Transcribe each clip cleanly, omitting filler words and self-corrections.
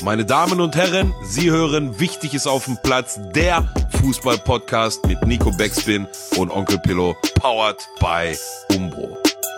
Meine Damen und Herren, Sie hören Wichtig ist auf dem Platz, der Fußball-Podcast mit Nico Backspin und Onkel Pillow, powered by Umbro.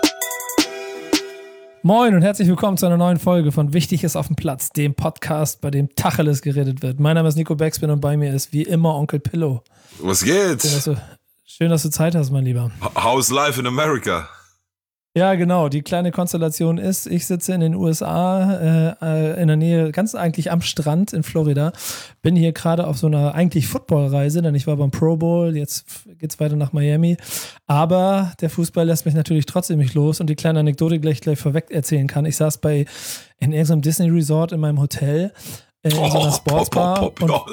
Moin und herzlich willkommen zu einer neuen Folge von Wichtig ist auf dem Platz, dem Podcast, bei dem Tacheles geredet wird. Mein Name ist Nico Backspin und bei mir ist wie immer Onkel Pillow. Was geht? Schön, dass du Zeit hast, mein Lieber. How's life in America? Ja, genau. Die kleine Konstellation ist, ich sitze in den USA, in der Nähe, ganz eigentlich am Strand in Florida. Bin hier gerade auf so einer eigentlich Footballreise, denn ich war beim Pro Bowl, jetzt geht's weiter nach Miami. Aber der Fußball lässt mich natürlich trotzdem nicht los und die kleine Anekdote gleich vorweg erzählen kann. Ich saß in irgendeinem Disney Resort in meinem Hotel, in so einer Sportsbar.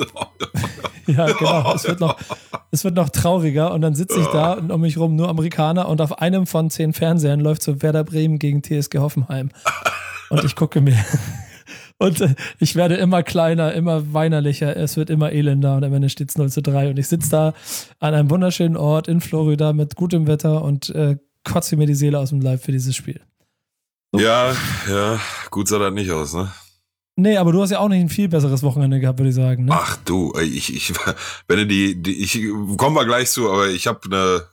Ja, genau. Es wird noch trauriger und dann sitze ich da und um mich rum nur Amerikaner und auf einem von 10 Fernsehern läuft so Werder Bremen gegen TSG Hoffenheim. Und ich gucke mir und ich werde immer kleiner, immer weinerlicher, es wird immer elender und am Ende steht es 0-3 und ich sitze da an einem wunderschönen Ort in Florida mit gutem Wetter und kotze mir die Seele aus dem Leib für dieses Spiel. So. Ja, gut sah das nicht aus, ne? Nee, aber du hast ja auch nicht ein viel besseres Wochenende gehabt, würde ich sagen. Ne? Ach du, ich kommen wir gleich zu, aber ich habe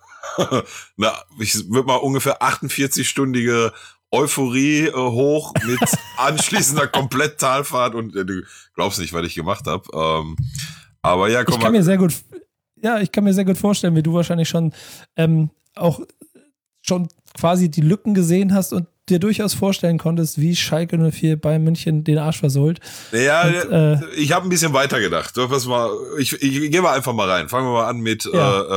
ich würde mal ungefähr 48-stündige Euphorie hoch mit anschließender Komplett-Talfahrt und du glaubst nicht, was ich gemacht habe. Aber ja, komm ich kann mir sehr gut vorstellen, wie du wahrscheinlich schon auch schon quasi die Lücken gesehen hast und dir durchaus vorstellen konntest, wie Schalke 04 bei München den Arsch versohlt. Ja, und, ich habe ein bisschen weiter gedacht. Ich gehe mal einfach mal rein. Fangen wir mal an mit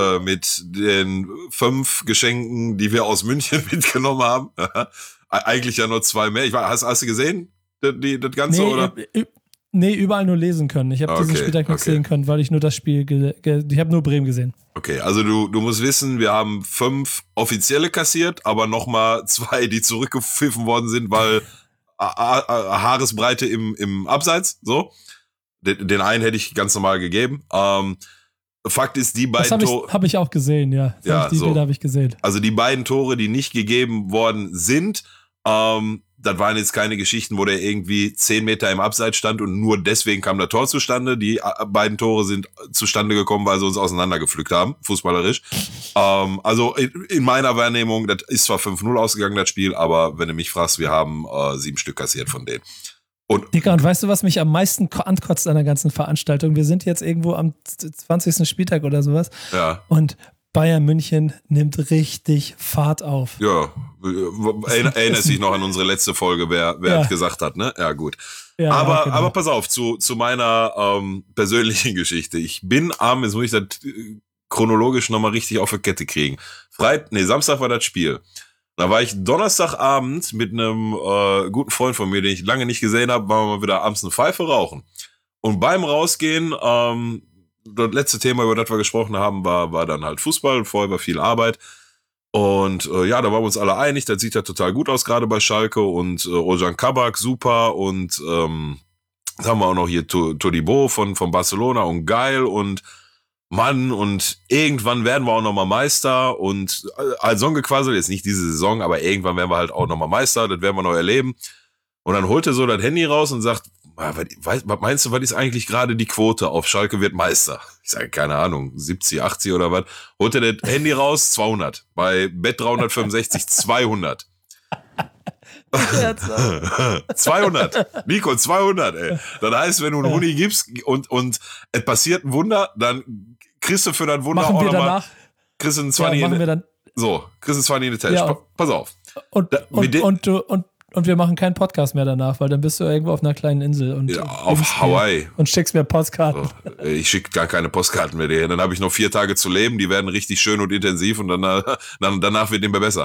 den 5 Geschenken, die wir aus München mitgenommen haben. Eigentlich ja nur 2 mehr. Hast du gesehen, das Ganze, oder? Nee, überall nur lesen können. Ich habe diesen Spieltag nicht sehen können, weil ich nur das Spiel, ich habe nur Bremen gesehen. Okay, also du musst wissen, wir haben 5 offizielle kassiert, aber nochmal 2, die zurückgepfiffen worden sind, weil Haaresbreite im Abseits, so. Den einen hätte ich ganz normal gegeben. Fakt ist, die beiden Tore... Das habe ich auch gesehen, ja. Bilder habe ich gesehen. Also die beiden Tore, die nicht gegeben worden sind, das waren jetzt keine Geschichten, wo der irgendwie 10 Meter im Abseits stand und nur deswegen kam der Tor zustande. Die beiden Tore sind zustande gekommen, weil sie uns auseinandergepflückt haben, fußballerisch. Also in meiner Wahrnehmung, das ist zwar 5-0 ausgegangen, das Spiel, aber wenn du mich fragst, wir haben 7 Stück kassiert von denen. Dicker, und weißt du, was mich am meisten ankotzt an der ganzen Veranstaltung? Wir sind jetzt irgendwo am 20. Spieltag oder sowas. Ja. Und Bayern München nimmt richtig Fahrt auf. Ja, erinnerst dich noch an unsere letzte Folge, wer das gesagt hat, ne? Ja, gut. Ja, aber pass auf, zu meiner persönlichen Geschichte. Ich bin jetzt muss ich das chronologisch nochmal richtig auf die Kette kriegen. Samstag war das Spiel. Da war ich Donnerstagabend mit einem guten Freund von mir, den ich lange nicht gesehen habe, waren wir mal wieder abends eine Pfeife rauchen. Und beim Rausgehen, das letzte Thema, über das wir gesprochen haben, war dann halt Fußball. Vorher war viel Arbeit. Und da waren wir uns alle einig, das sieht ja total gut aus, gerade bei Schalke. Und Ozan Kabak, super. Und jetzt haben wir auch noch hier Todibo von Barcelona und geil. Und Mann, und irgendwann werden wir auch nochmal Meister. Und als Sonnengequassel, jetzt nicht diese Saison, aber irgendwann werden wir halt auch nochmal Meister. Das werden wir noch erleben. Und dann holt er so das Handy raus und sagt, was meinst du, was ist eigentlich gerade die Quote auf Schalke wird Meister? Ich sage, keine Ahnung, 70, 80 oder was. Holt er das Handy raus, 200. Bei Bet 365, 200. 200. Nico, 200, ey. Das heißt, wenn du einen Huni gibst und es passiert ein Wunder, dann kriegst du für das Wunder machen auch wir nochmal, danach. kriegst du einen 20 kriegst du 20 in die Tasche. Ja, Pass auf. Und wir machen keinen Podcast mehr danach, weil dann bist du irgendwo auf einer kleinen Insel und auf Hawaii und schickst mir Postkarten. So, ich schicke gar keine Postkarten mehr dahin. Dann habe ich noch 4 Tage zu leben, die werden richtig schön und intensiv und danach wird dem besser.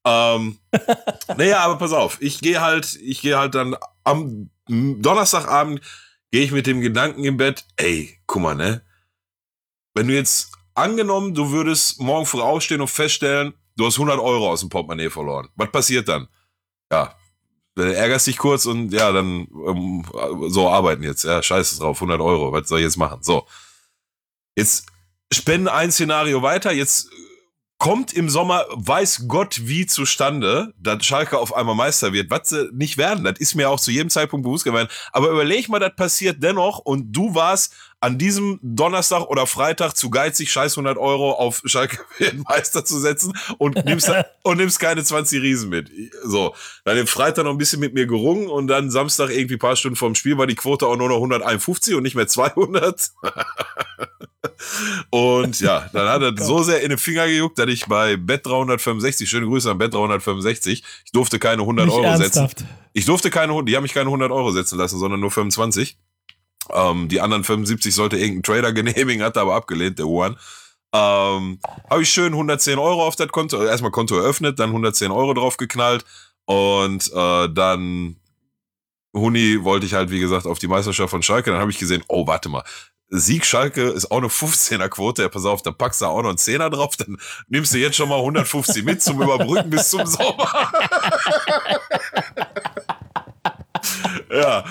Aber pass auf, ich gehe halt dann am Donnerstagabend gehe ich mit dem Gedanken im Bett, ey, guck mal, ne? Wenn du jetzt angenommen, du würdest morgen früh aufstehen und feststellen, du hast 100 Euro aus dem Portemonnaie verloren. Was passiert dann? Ja, dann ärgerst dich kurz und ja, dann so arbeiten jetzt. Ja, scheiße drauf, 100 Euro, was soll ich jetzt machen? So, jetzt spende ein Szenario weiter, jetzt kommt im Sommer, weiß Gott wie zustande, dass Schalke auf einmal Meister wird, was sie nicht werden. Das ist mir auch zu jedem Zeitpunkt bewusst gewesen. Aber überleg mal, das passiert dennoch und du warst an diesem Donnerstag oder Freitag zu geizig, scheiß 100 Euro auf Schalke Meister zu setzen und nimmst keine 20 Riesen mit. So, dann den Freitag noch ein bisschen mit mir gerungen und dann Samstag irgendwie ein paar Stunden vorm Spiel war die Quote auch nur noch 151 und nicht mehr 200. Und ja, dann hat er so sehr in den Finger gejuckt, dass ich bei Bet365, schöne Grüße an Bet365, ich durfte keine 100 nicht Euro ernsthaft setzen. Die haben mich keine 100 Euro setzen lassen, sondern nur 25. Die anderen 75 sollte irgendein Trader genehmigen, hat er aber abgelehnt, der Juan. Habe ich schön 110 Euro auf das Konto, erstmal Konto eröffnet, dann 110 Euro drauf geknallt und dann Huni wollte ich halt, wie gesagt, auf die Meisterschaft von Schalke, dann habe ich gesehen, oh, warte mal, Sieg Schalke ist auch eine 15er-Quote, ja, pass auf, da packst du auch noch einen 10er drauf, dann nimmst du jetzt schon mal 150 mit zum Überbrücken bis zum Sommer. Ja.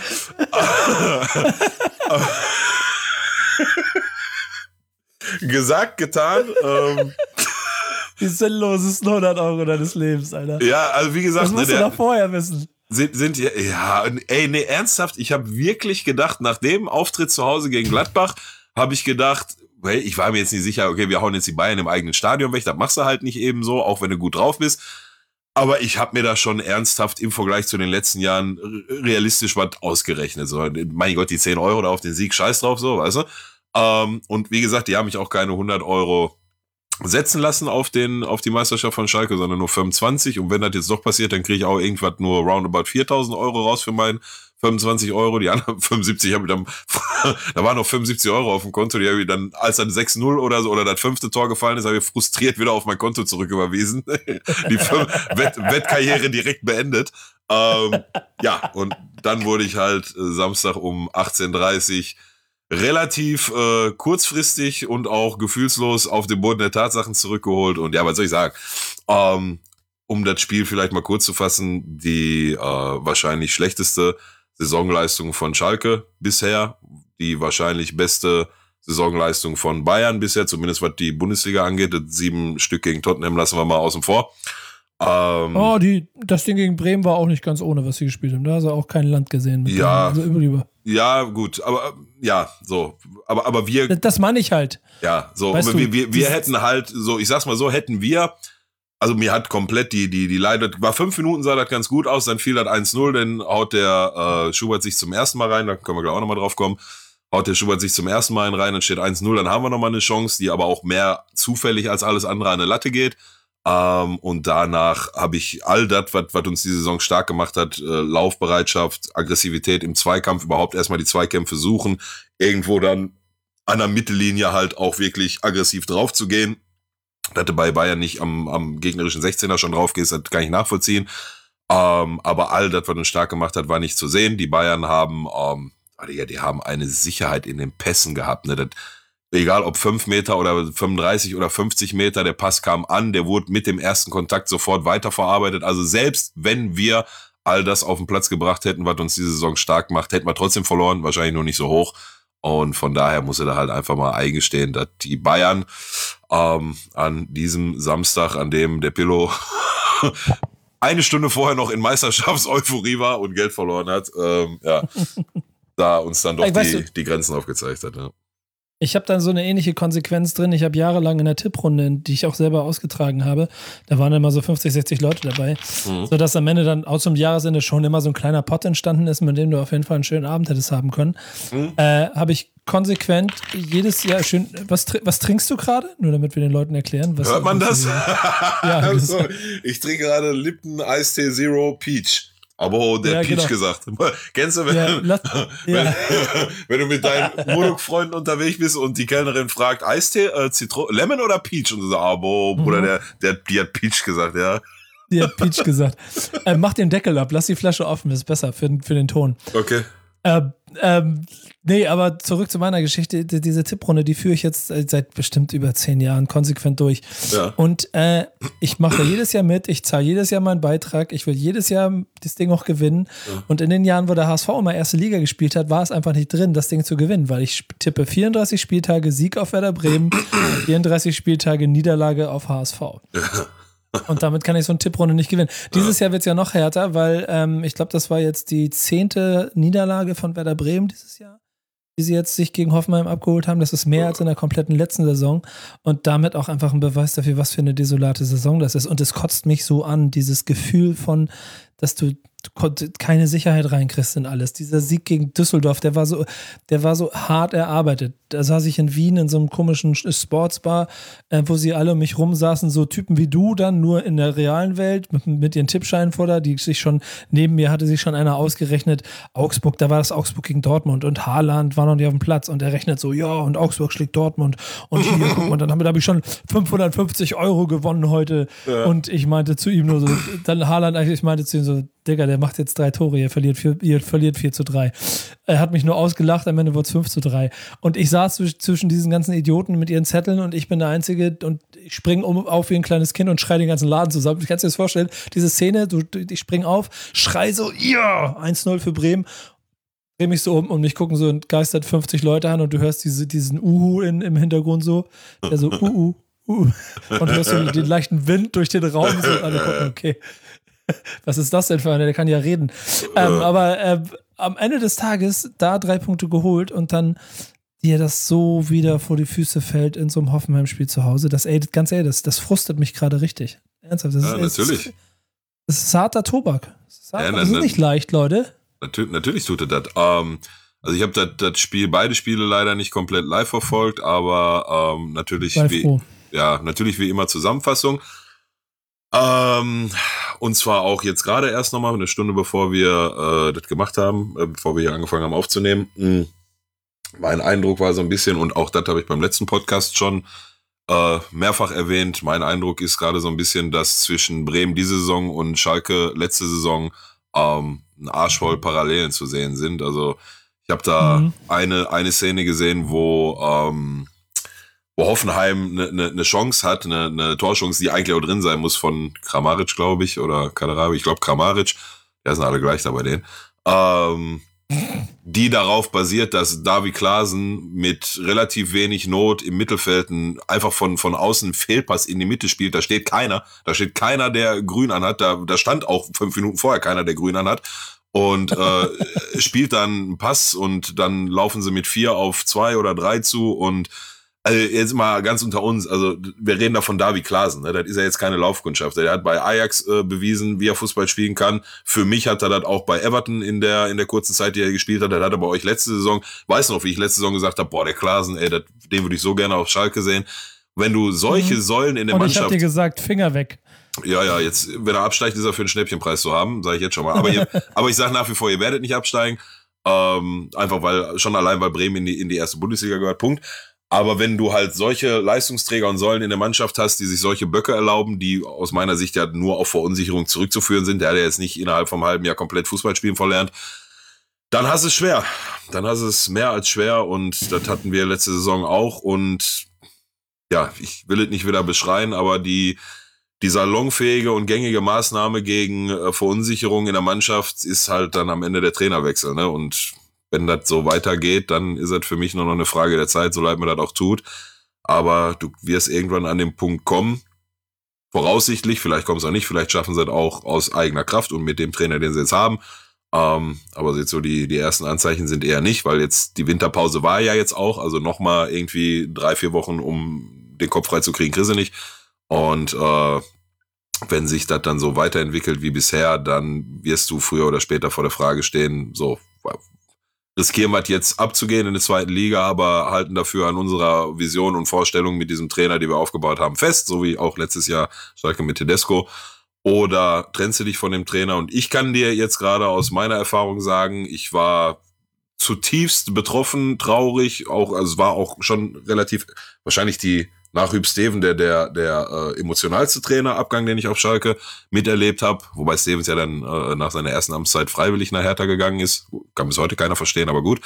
Gesagt, getan. Die sinnlosesten 100 Euro deines Lebens, Alter. Ja, also wie gesagt, das musst du doch vorher wissen. Sind ja, ey, nee, ernsthaft, ich habe wirklich gedacht, nach dem Auftritt zu Hause gegen Gladbach, habe ich gedacht, hey, ich war mir jetzt nicht sicher, okay, wir hauen jetzt die Bayern im eigenen Stadion weg, das machst du halt nicht eben so, auch wenn du gut drauf bist. Aber ich habe mir da schon ernsthaft im Vergleich zu den letzten Jahren realistisch was ausgerechnet. So, mein Gott, die 10 Euro da auf den Sieg, scheiß drauf, so, weißt du? Und wie gesagt, die haben mich auch keine 100 Euro setzen lassen auf die Meisterschaft von Schalke, sondern nur 25. Und wenn das jetzt doch passiert, dann kriege ich auch irgendwas nur roundabout 4.000 Euro raus für meinen 25 Euro. Die anderen 75 habe ich dann, da waren noch 75 Euro auf dem Konto, die habe ich dann, als dann 6-0 oder so, oder das 5. Tor gefallen ist, habe ich frustriert wieder auf mein Konto zurücküberwiesen. Die Wettkarriere direkt beendet. Ja, und dann wurde ich halt Samstag um 18:30 relativ kurzfristig und auch gefühlslos auf den Boden der Tatsachen zurückgeholt. Und ja, was soll ich sagen? Um das Spiel vielleicht mal kurz zu fassen, die wahrscheinlich schlechteste Saisonleistung von Schalke bisher, die wahrscheinlich beste Saisonleistung von Bayern bisher, zumindest was die Bundesliga angeht. Das 7 Stück gegen Tottenham lassen wir mal außen vor. Das Ding gegen Bremen war auch nicht ganz ohne, was sie gespielt haben. Da hast du auch kein Land gesehen. Mit ja, also über. Ja, gut, aber ja, so. Aber wir. Das meine ich halt. Ja, so. Weißt wir hätten halt, so, ich sag's mal so, hätten wir. Also mir hat komplett die Leiter, war 5 Minuten, sah das ganz gut aus, dann fiel das 1-0, dann haut der Schubert sich zum ersten Mal rein, da können wir gleich auch nochmal drauf kommen, haut der Schubert sich zum ersten Mal rein, dann steht 1-0, dann haben wir nochmal eine Chance, die aber auch mehr zufällig als alles andere an eine Latte geht. Und danach habe ich all das, was uns die Saison stark gemacht hat, Laufbereitschaft, Aggressivität im Zweikampf, überhaupt erstmal die Zweikämpfe suchen, irgendwo dann an der Mittellinie halt auch wirklich aggressiv drauf zu gehen. Dass du bei Bayern nicht am gegnerischen 16er schon drauf gehst, das kann ich nachvollziehen. Aber all das, was uns stark gemacht hat, war nicht zu sehen. Die Bayern haben, die haben eine Sicherheit in den Pässen gehabt. Ne? Das, egal ob 5 Meter oder 35 oder 50 Meter, der Pass kam an, der wurde mit dem ersten Kontakt sofort weiterverarbeitet. Also selbst wenn wir all das auf den Platz gebracht hätten, was uns diese Saison stark macht, hätten wir trotzdem verloren, wahrscheinlich nur nicht so hoch. Und von daher muss er da halt einfach mal eingestehen, dass die Bayern an diesem Samstag, an dem der Pillow eine Stunde vorher noch in Meisterschaftseuphorie war und Geld verloren hat, da uns dann doch die Grenzen aufgezeigt hat. Ja. Ich habe dann so eine ähnliche Konsequenz drin. Ich habe jahrelang in der Tipprunde, die ich auch selber ausgetragen habe, da waren immer so 50, 60 Leute dabei, sodass am Ende dann auch zum Jahresende schon immer so ein kleiner Pot entstanden ist, mit dem du auf jeden Fall einen schönen Abend hättest haben können. Habe ich konsequent jedes Jahr schön. Was trinkst du gerade? Nur damit wir den Leuten erklären. Hört man das? Ja, also, ich trinke gerade Lipton Eistee Zero Peach. Aber der Peach gesagt. Kennst du, wenn du mit deinen Modok-Freunden unterwegs bist und die Kellnerin fragt, Eistee, Lemon oder Peach? Und du sagst, Bruder, die hat Peach gesagt, ja. Die hat Peach gesagt. Mach den Deckel ab, lass die Flasche offen, ist besser für den Ton. Okay. Nee, aber zurück zu meiner Geschichte. Diese Tipprunde, die führe ich jetzt seit bestimmt über 10 Jahren konsequent durch. Ja. Und ich mache jedes Jahr mit, ich zahle jedes Jahr meinen Beitrag, ich will jedes Jahr das Ding auch gewinnen. Ja. Und in den Jahren, wo der HSV immer erste Liga gespielt hat, war es einfach nicht drin, das Ding zu gewinnen, weil ich tippe 34 Spieltage Sieg auf Werder Bremen, 34 Spieltage Niederlage auf HSV. Ja. Und damit kann ich so eine Tipprunde nicht gewinnen. Dieses Jahr wird es ja noch härter, weil ich glaube, das war jetzt die 10. Niederlage von Werder Bremen dieses Jahr, die sie jetzt sich gegen Hoffenheim abgeholt haben. Das ist mehr als in der kompletten letzten Saison und damit auch einfach ein Beweis dafür, was für eine desolate Saison das ist. Und es kotzt mich so an, dieses Gefühl von, dass du keine Sicherheit reinkriegst in alles. Dieser Sieg gegen Düsseldorf, der war so hart erarbeitet. Da saß ich in Wien in so einem komischen Sportsbar, wo sie alle um mich rum saßen, so Typen wie du dann, nur in der realen Welt, mit ihren Tippscheinen vor da, die sich schon, neben mir hatte sich schon einer ausgerechnet, Augsburg, da war das Augsburg gegen Dortmund und Haaland war noch nicht auf dem Platz und er rechnet so, ja, und Augsburg schlägt Dortmund und hier, guck mal, dann habe ich schon 550 € gewonnen heute. Ja. Und ich meinte zu ihm nur so, dann Haaland, ich meinte zu ihm so, Digga, der macht jetzt 3 Tore, ihr verliert 4-3. Er hat mich nur ausgelacht, am Ende wurde es 5-3. Und ich saß zwischen diesen ganzen Idioten mit ihren Zetteln und ich bin der Einzige und ich springe auf wie ein kleines Kind und schreie den ganzen Laden zusammen. Du kannst dir das vorstellen, diese Szene, ich springe auf, schrei so, ja, 1-0 für Bremen, drehe mich so um und mich gucken so entgeistert 50 Leute an und du hörst diesen Uhu im Hintergrund so, der so, und hörst so den leichten Wind durch den Raum so und alle gucken, okay. Was ist das denn für einer? Der kann ja reden. Aber am Ende des Tages da 3 Punkte geholt und dann dir das so wieder vor die Füße fällt in so einem Hoffenheim-Spiel zu Hause. Ganz ehrlich, das frustet mich gerade richtig. Ernsthaft. Das ist natürlich. Das ist harter Tobak. Das ist nicht leicht, Leute. Natürlich tut er das. Also ich habe beide Spiele leider nicht komplett live verfolgt, aber natürlich wie immer Zusammenfassung. Und zwar auch jetzt gerade erst nochmal, eine Stunde bevor wir das gemacht haben, bevor wir hier angefangen haben aufzunehmen. Mein Eindruck war so ein bisschen, und auch das habe ich beim letzten Podcast schon mehrfach erwähnt, mein Eindruck ist gerade so ein bisschen, dass zwischen Bremen diese Saison und Schalke letzte Saison ein Arsch voll Parallelen zu sehen sind. Also ich habe da eine Szene gesehen, wo Hoffenheim eine Chance hat, eine Torchance, die eigentlich auch drin sein muss von Kramaric, glaube ich, oder Kaderabi, ich glaube Kramaric, der sind alle gleich da bei denen, die darauf basiert, dass Davy Klaassen mit relativ wenig Not im Mittelfeld einfach von außen einen Fehlpass in die Mitte spielt. Da steht keiner, der grün anhat, da stand auch 5 Minuten vorher keiner, der grün anhat. Und spielt dann einen Pass und dann laufen sie mit 4 auf 2 oder 3 zu und also jetzt mal ganz unter uns, also wir reden da von Davy Klaassen, ne? Das ist ja jetzt keine Laufkundschaft. Der hat bei Ajax bewiesen, wie er Fußball spielen kann. Für mich hat er das auch bei Everton in der kurzen Zeit, die er gespielt hat. Das hat er bei euch letzte Saison, weiß noch, wie ich letzte Saison gesagt habe, boah, der Klaassen, den würde ich so gerne auf Schalke sehen. Wenn du solche Säulen in der Mannschaft... Und ich hab dir gesagt, Finger weg. Ja, jetzt, wenn er absteigt, ist er für einen Schnäppchenpreis zu haben, sage ich jetzt schon mal. Aber ich sage nach wie vor, ihr werdet nicht absteigen. Einfach weil Bremen in die erste Bundesliga gehört, Punkt. Aber wenn du halt solche Leistungsträger und Säulen in der Mannschaft hast, die sich solche Böcke erlauben, die aus meiner Sicht ja nur auf Verunsicherung zurückzuführen sind, der hat ja jetzt nicht innerhalb vom halben Jahr komplett Fußball spielen verlernt, dann hast du es schwer. Dann hast du es mehr als schwer und das hatten wir letzte Saison auch und ja, ich will es nicht wieder beschreien, aber die salonfähige und gängige Maßnahme gegen Verunsicherung in der Mannschaft ist halt dann am Ende der Trainerwechsel, ne? Und wenn das so weitergeht, dann ist das für mich nur noch eine Frage der Zeit, so leid mir das auch tut. Aber du wirst irgendwann an den Punkt kommen, voraussichtlich, vielleicht kommt es auch nicht, vielleicht schaffen sie das auch aus eigener Kraft und mit dem Trainer, den sie jetzt haben. Aber jetzt so die ersten Anzeichen sind eher nicht, weil jetzt die Winterpause war ja jetzt auch, also nochmal irgendwie 3-4 Wochen, um den Kopf frei zu kriegen, kriegst du nicht. Und wenn sich das dann so weiterentwickelt wie bisher, dann wirst du früher oder später vor der Frage stehen, so, riskieren wir jetzt abzugehen in der zweiten Liga, aber halten dafür an unserer Vision und Vorstellung mit diesem Trainer, die wir aufgebaut haben, fest, so wie auch letztes Jahr Schalke mit Tedesco. Oder trennst du dich von dem Trainer? Und ich kann dir jetzt gerade aus meiner Erfahrung sagen, ich war zutiefst betroffen, traurig, auch, also es war auch schon relativ, wahrscheinlich die nach Huub Steven der emotionalste Trainerabgang, den ich auf Schalke miterlebt habe. Wobei Stevens ja dann nach seiner ersten Amtszeit freiwillig nach Hertha gegangen ist. Kann bis heute keiner verstehen, aber gut.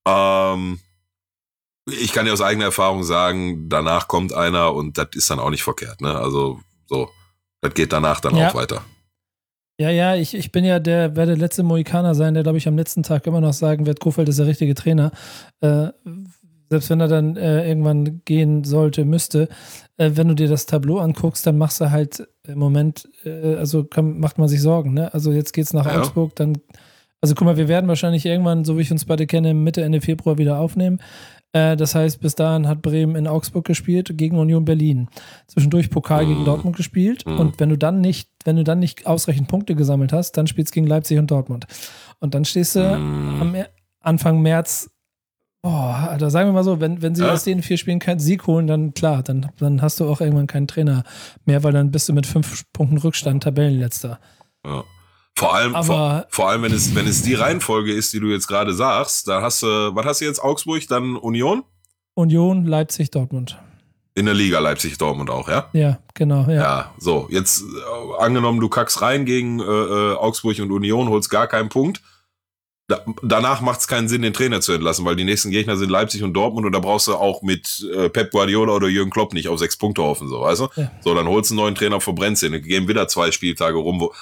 Ich kann ja aus eigener Erfahrung sagen, danach kommt einer und das ist dann auch nicht verkehrt. Ne? Also so, das geht danach dann auch weiter. Ja, ich bin ja werde der letzte Mohikaner sein, der, glaube ich, am letzten Tag immer noch sagen wird, Kohfeldt ist der richtige Trainer. Selbst wenn er dann irgendwann gehen sollte, müsste. Wenn du dir das Tableau anguckst, dann machst du halt im Moment, macht man sich Sorgen. Ne? Also jetzt geht's nach Augsburg, dann, also guck mal, wir werden wahrscheinlich irgendwann, so wie ich uns beide kenne, Mitte, Ende Februar wieder aufnehmen. Das heißt, bis dahin hat Bremen in Augsburg gespielt gegen Union Berlin. Zwischendurch Pokal gegen Dortmund gespielt. Und wenn du dann nicht ausreichend Punkte gesammelt hast, dann spielst du gegen Leipzig und Dortmund. Und dann stehst du am Anfang März, Alter, sagen wir mal so, wenn sie aus den 4 Spielen keinen Sieg holen, dann klar, dann hast du auch irgendwann keinen Trainer mehr, weil dann bist du mit 5 Punkten Rückstand Tabellenletzter. Ja. Vor allem, wenn es die Reihenfolge ist, die du jetzt gerade sagst, da hast du, was hast du jetzt, Augsburg, dann Union? Union, Leipzig, Dortmund. In der Liga Leipzig, Dortmund auch, ja? Ja, genau, ja. Ja, so, jetzt angenommen, du kackst rein gegen Augsburg und Union, holst gar keinen Punkt. Danach macht es keinen Sinn, den Trainer zu entlassen, weil die nächsten Gegner sind Leipzig und Dortmund und da brauchst du auch mit Pep Guardiola oder Jürgen Klopp nicht auf 6 Punkte hoffen, so, weißt du? Ja. So, dann holst du einen neuen Trainer, verbrennst ihn, gehen wieder 2 Spieltage rum, wo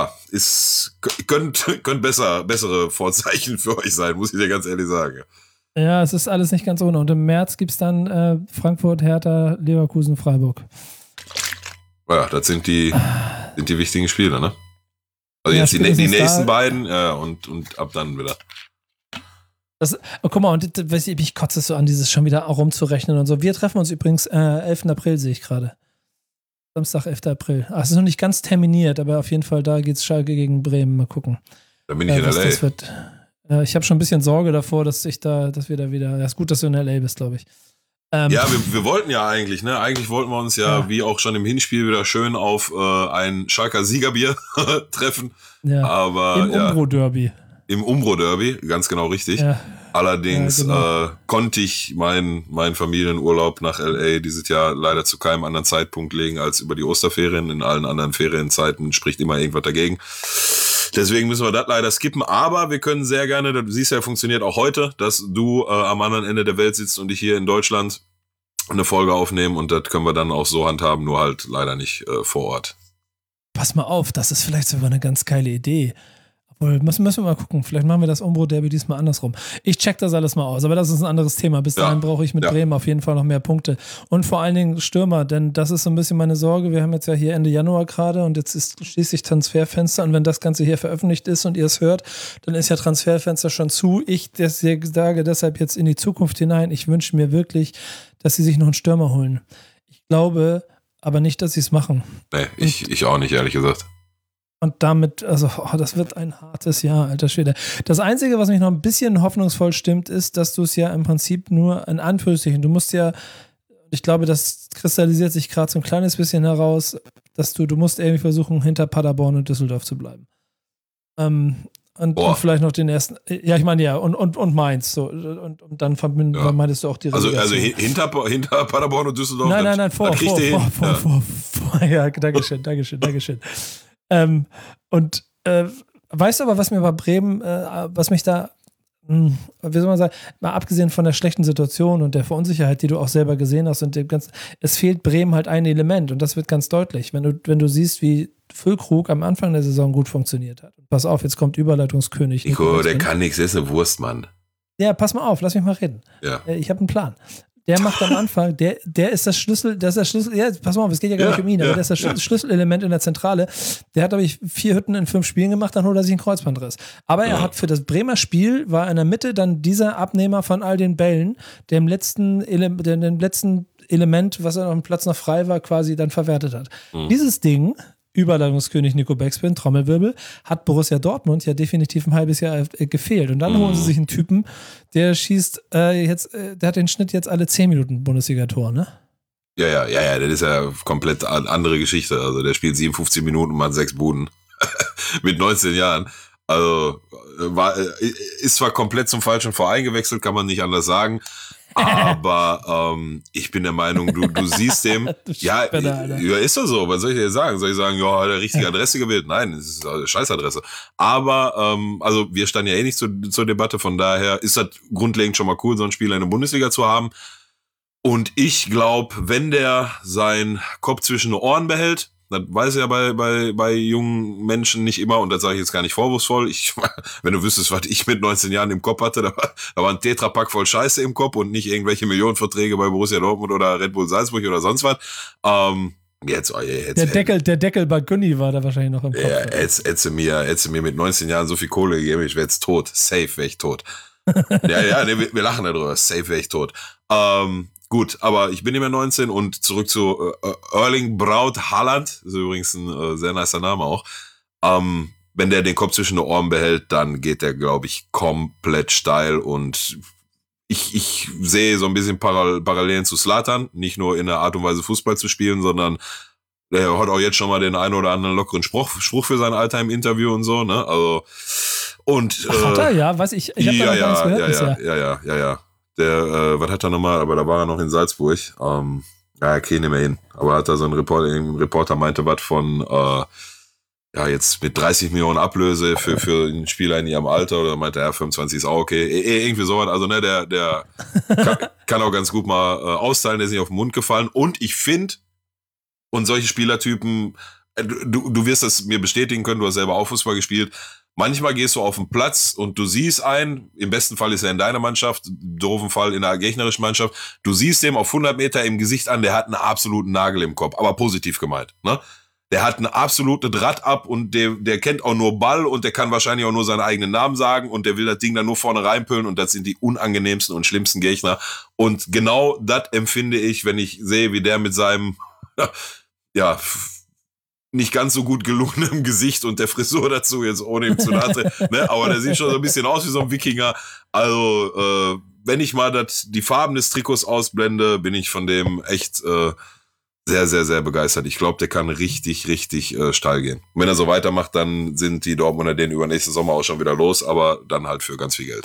könnte bessere Vorzeichen für euch sein, muss ich dir ganz ehrlich sagen. Ja, es ist alles nicht ganz ohne. Und im März gibt es dann Frankfurt, Hertha, Leverkusen, Freiburg. Ja, das sind die wichtigen Spiele, ne? Also jetzt die nächsten beiden, und ab dann wieder. Guck mal, und ich kotze es so an, dieses schon wieder auch rumzurechnen und so. Wir treffen uns übrigens 11. April, sehe ich gerade. Samstag, 11. April. Es ist noch nicht ganz terminiert, aber auf jeden Fall, da geht's Schalke gegen Bremen. Mal gucken. Da bin ich in L.A. Ich habe schon ein bisschen Sorge davor, dass wir da wieder. Ja, ist gut, dass du in L.A. bist, glaube ich. Wir wollten ja eigentlich, ne? Eigentlich wollten wir uns wie auch schon im Hinspiel, wieder schön auf ein Schalker Siegerbier treffen. Ja. Aber im Umbro-Derby. Im Umbro-Derby, ganz genau richtig. Ja. Allerdings konnte ich meinen Familienurlaub nach L.A. dieses Jahr leider zu keinem anderen Zeitpunkt legen als über die Osterferien. In allen anderen Ferienzeiten spricht immer irgendwas dagegen. Deswegen müssen wir das leider skippen. Aber wir können sehr gerne, du siehst ja, funktioniert auch heute, dass du am anderen Ende der Welt sitzt und ich hier in Deutschland eine Folge aufnehmen. Und das können wir dann auch so handhaben, nur halt leider nicht vor Ort. Pass mal auf, das ist vielleicht sogar eine ganz geile Idee. Müssen wir mal gucken. Vielleicht machen wir das Umbro-Derby diesmal andersrum. Ich check das alles mal aus, aber das ist ein anderes Thema. Bis dahin brauche ich mit Bremen auf jeden Fall noch mehr Punkte. Und vor allen Dingen Stürmer, denn das ist so ein bisschen meine Sorge. Wir haben jetzt ja hier Ende Januar gerade und jetzt ist schließlich Transferfenster und wenn das Ganze hier veröffentlicht ist und ihr es hört, dann ist ja Transferfenster schon zu. Ich sage deshalb jetzt in die Zukunft hinein, ich wünsche mir wirklich, dass sie sich noch einen Stürmer holen. Ich glaube aber nicht, dass sie es machen. Nee, ich auch nicht, ehrlich gesagt. Und damit, das wird ein hartes Jahr, alter Schwede. Das Einzige, was mich noch ein bisschen hoffnungsvoll stimmt, ist, dass du es ja im Prinzip nur in Anführungsstrichen, du musst ja, ich glaube, das kristallisiert sich gerade so ein kleines bisschen heraus, dass du musst irgendwie versuchen, hinter Paderborn und Düsseldorf zu bleiben. Und vielleicht noch den ersten, ja, ich meine, ja, und Mainz, so, und dann meintest du auch die Also hinter Paderborn und Düsseldorf? Nein, vor. Ja, Dankeschön. Weißt du aber, was mir bei Bremen, was mich da, wie soll man sagen, mal abgesehen von der schlechten Situation und der Verunsicherheit, die du auch selber gesehen hast und dem ganzen, es fehlt Bremen halt ein Element und das wird ganz deutlich, wenn du siehst, wie Füllkrug am Anfang der Saison gut funktioniert hat. Pass auf, jetzt kommt Überleitungskönig. Nico, der kann nichts, der ist eine Wurst, Mann. Ja, pass mal auf, lass mich mal reden. Ja. Ich habe einen Plan. Der macht am Anfang, der ist das Schlüssel, ja, pass mal auf, es geht ja gar nicht um ihn, aber der ist das Schlüsselelement in der Zentrale. Der hat, glaube ich, 4 Hütten in 5 Spielen gemacht, dann holt er sich einen Kreuzbandriss. Aber er hat für das Bremer Spiel, war in der Mitte dann dieser Abnehmer von all den Bällen, der im letzten Element, was auf dem Platz noch frei war, quasi dann verwertet hat. Dieses Ding, Überleitungskönig Nico Backspin, Trommelwirbel, hat Borussia Dortmund ja definitiv ein halbes Jahr gefehlt. Und dann holen sie sich einen Typen, der schießt der hat den Schnitt jetzt alle 10 Minuten Bundesliga-Tor, ne? Ja, das ist ja komplett andere Geschichte. Also der spielt 57 Minuten und hat 6 Buden mit 19 Jahren. Also ist zwar komplett zum falschen Verein gewechselt, kann man nicht anders sagen. Aber ich bin der Meinung, du siehst dem, ja, ist doch so, was soll ich dir sagen? Soll ich sagen, ja, hat er richtige Adresse gewählt? Nein, das ist eine Scheißadresse. Aber, also wir standen ja eh nicht zur Debatte, von daher ist das grundlegend schon mal cool, so einen Spieler in der Bundesliga zu haben. Und ich glaube, wenn der seinen Kopf zwischen den Ohren behält, das weiß ja bei jungen Menschen nicht immer, und das sage ich jetzt gar nicht vorwurfsvoll. Wenn du wüsstest, was ich mit 19 Jahren im Kopf hatte, da war ein Tetrapack voll Scheiße im Kopf und nicht irgendwelche Millionenverträge bei Borussia Dortmund oder Red Bull Salzburg oder sonst was. Der Deckel bei Günni war da wahrscheinlich noch im Kopf. Ja, hättest du mir mit 19 Jahren so viel Kohle gegeben, ich wäre jetzt tot. Safe wäre ich tot. Nee, wir lachen darüber. Safe wäre ich tot. Gut, aber ich bin nicht mehr 19 und zurück zu Erling Braut Haaland. Das ist übrigens ein sehr nicer Name auch. Wenn der den Kopf zwischen den Ohren behält, dann geht der, glaube ich, komplett steil. Und ich sehe so ein bisschen Parallelen zu Zlatan. Nicht nur in der Art und Weise Fußball zu spielen, sondern der hat auch jetzt schon mal den einen oder anderen lockeren Spruch für sein Alter im Interview und so, ne? Also, und. Hat er, ja? Was ich hab da noch gar nichts gehört bisher. Ja. Der, was hat er nochmal, aber da war er noch in Salzburg. Okay, nicht mehr hin. Aber hat da so ein Reporter meinte was von, jetzt mit 30 Millionen Ablöse für einen Spieler in ihrem Alter, oder meinte er, 25 ist auch okay. Irgendwie sowas. Also, ne, der kann auch ganz gut mal austeilen, der ist nicht auf den Mund gefallen. Und ich finde, und solche Spielertypen, du wirst das mir bestätigen können, du hast selber auch Fußball gespielt. Manchmal gehst du auf den Platz und du siehst einen, im besten Fall ist er in deiner Mannschaft, im doofen Fall in der gegnerischen Mannschaft, du siehst dem auf 100 Meter im Gesicht an, der hat einen absoluten Nagel im Kopf, aber positiv gemeint, ne? Der hat eine absolute Draht ab und der kennt auch nur Ball und der kann wahrscheinlich auch nur seinen eigenen Namen sagen und der will das Ding dann nur vorne reinpüllen und das sind die unangenehmsten und schlimmsten Gegner. Und genau das empfinde ich, wenn ich sehe, wie der mit seinem, nicht ganz so gut gelungenem Gesicht und der Frisur dazu, jetzt ohne ihm zu nahe, ne? Aber der sieht schon so ein bisschen aus wie so ein Wikinger. Also, wenn ich mal die Farben des Trikots ausblende, bin ich von dem echt sehr, sehr, sehr begeistert. Ich glaube, der kann richtig, richtig steil gehen. Und wenn er so weitermacht, dann sind die Dortmunder den über nächsten Sommer auch schon wieder los, aber dann halt für ganz viel Geld.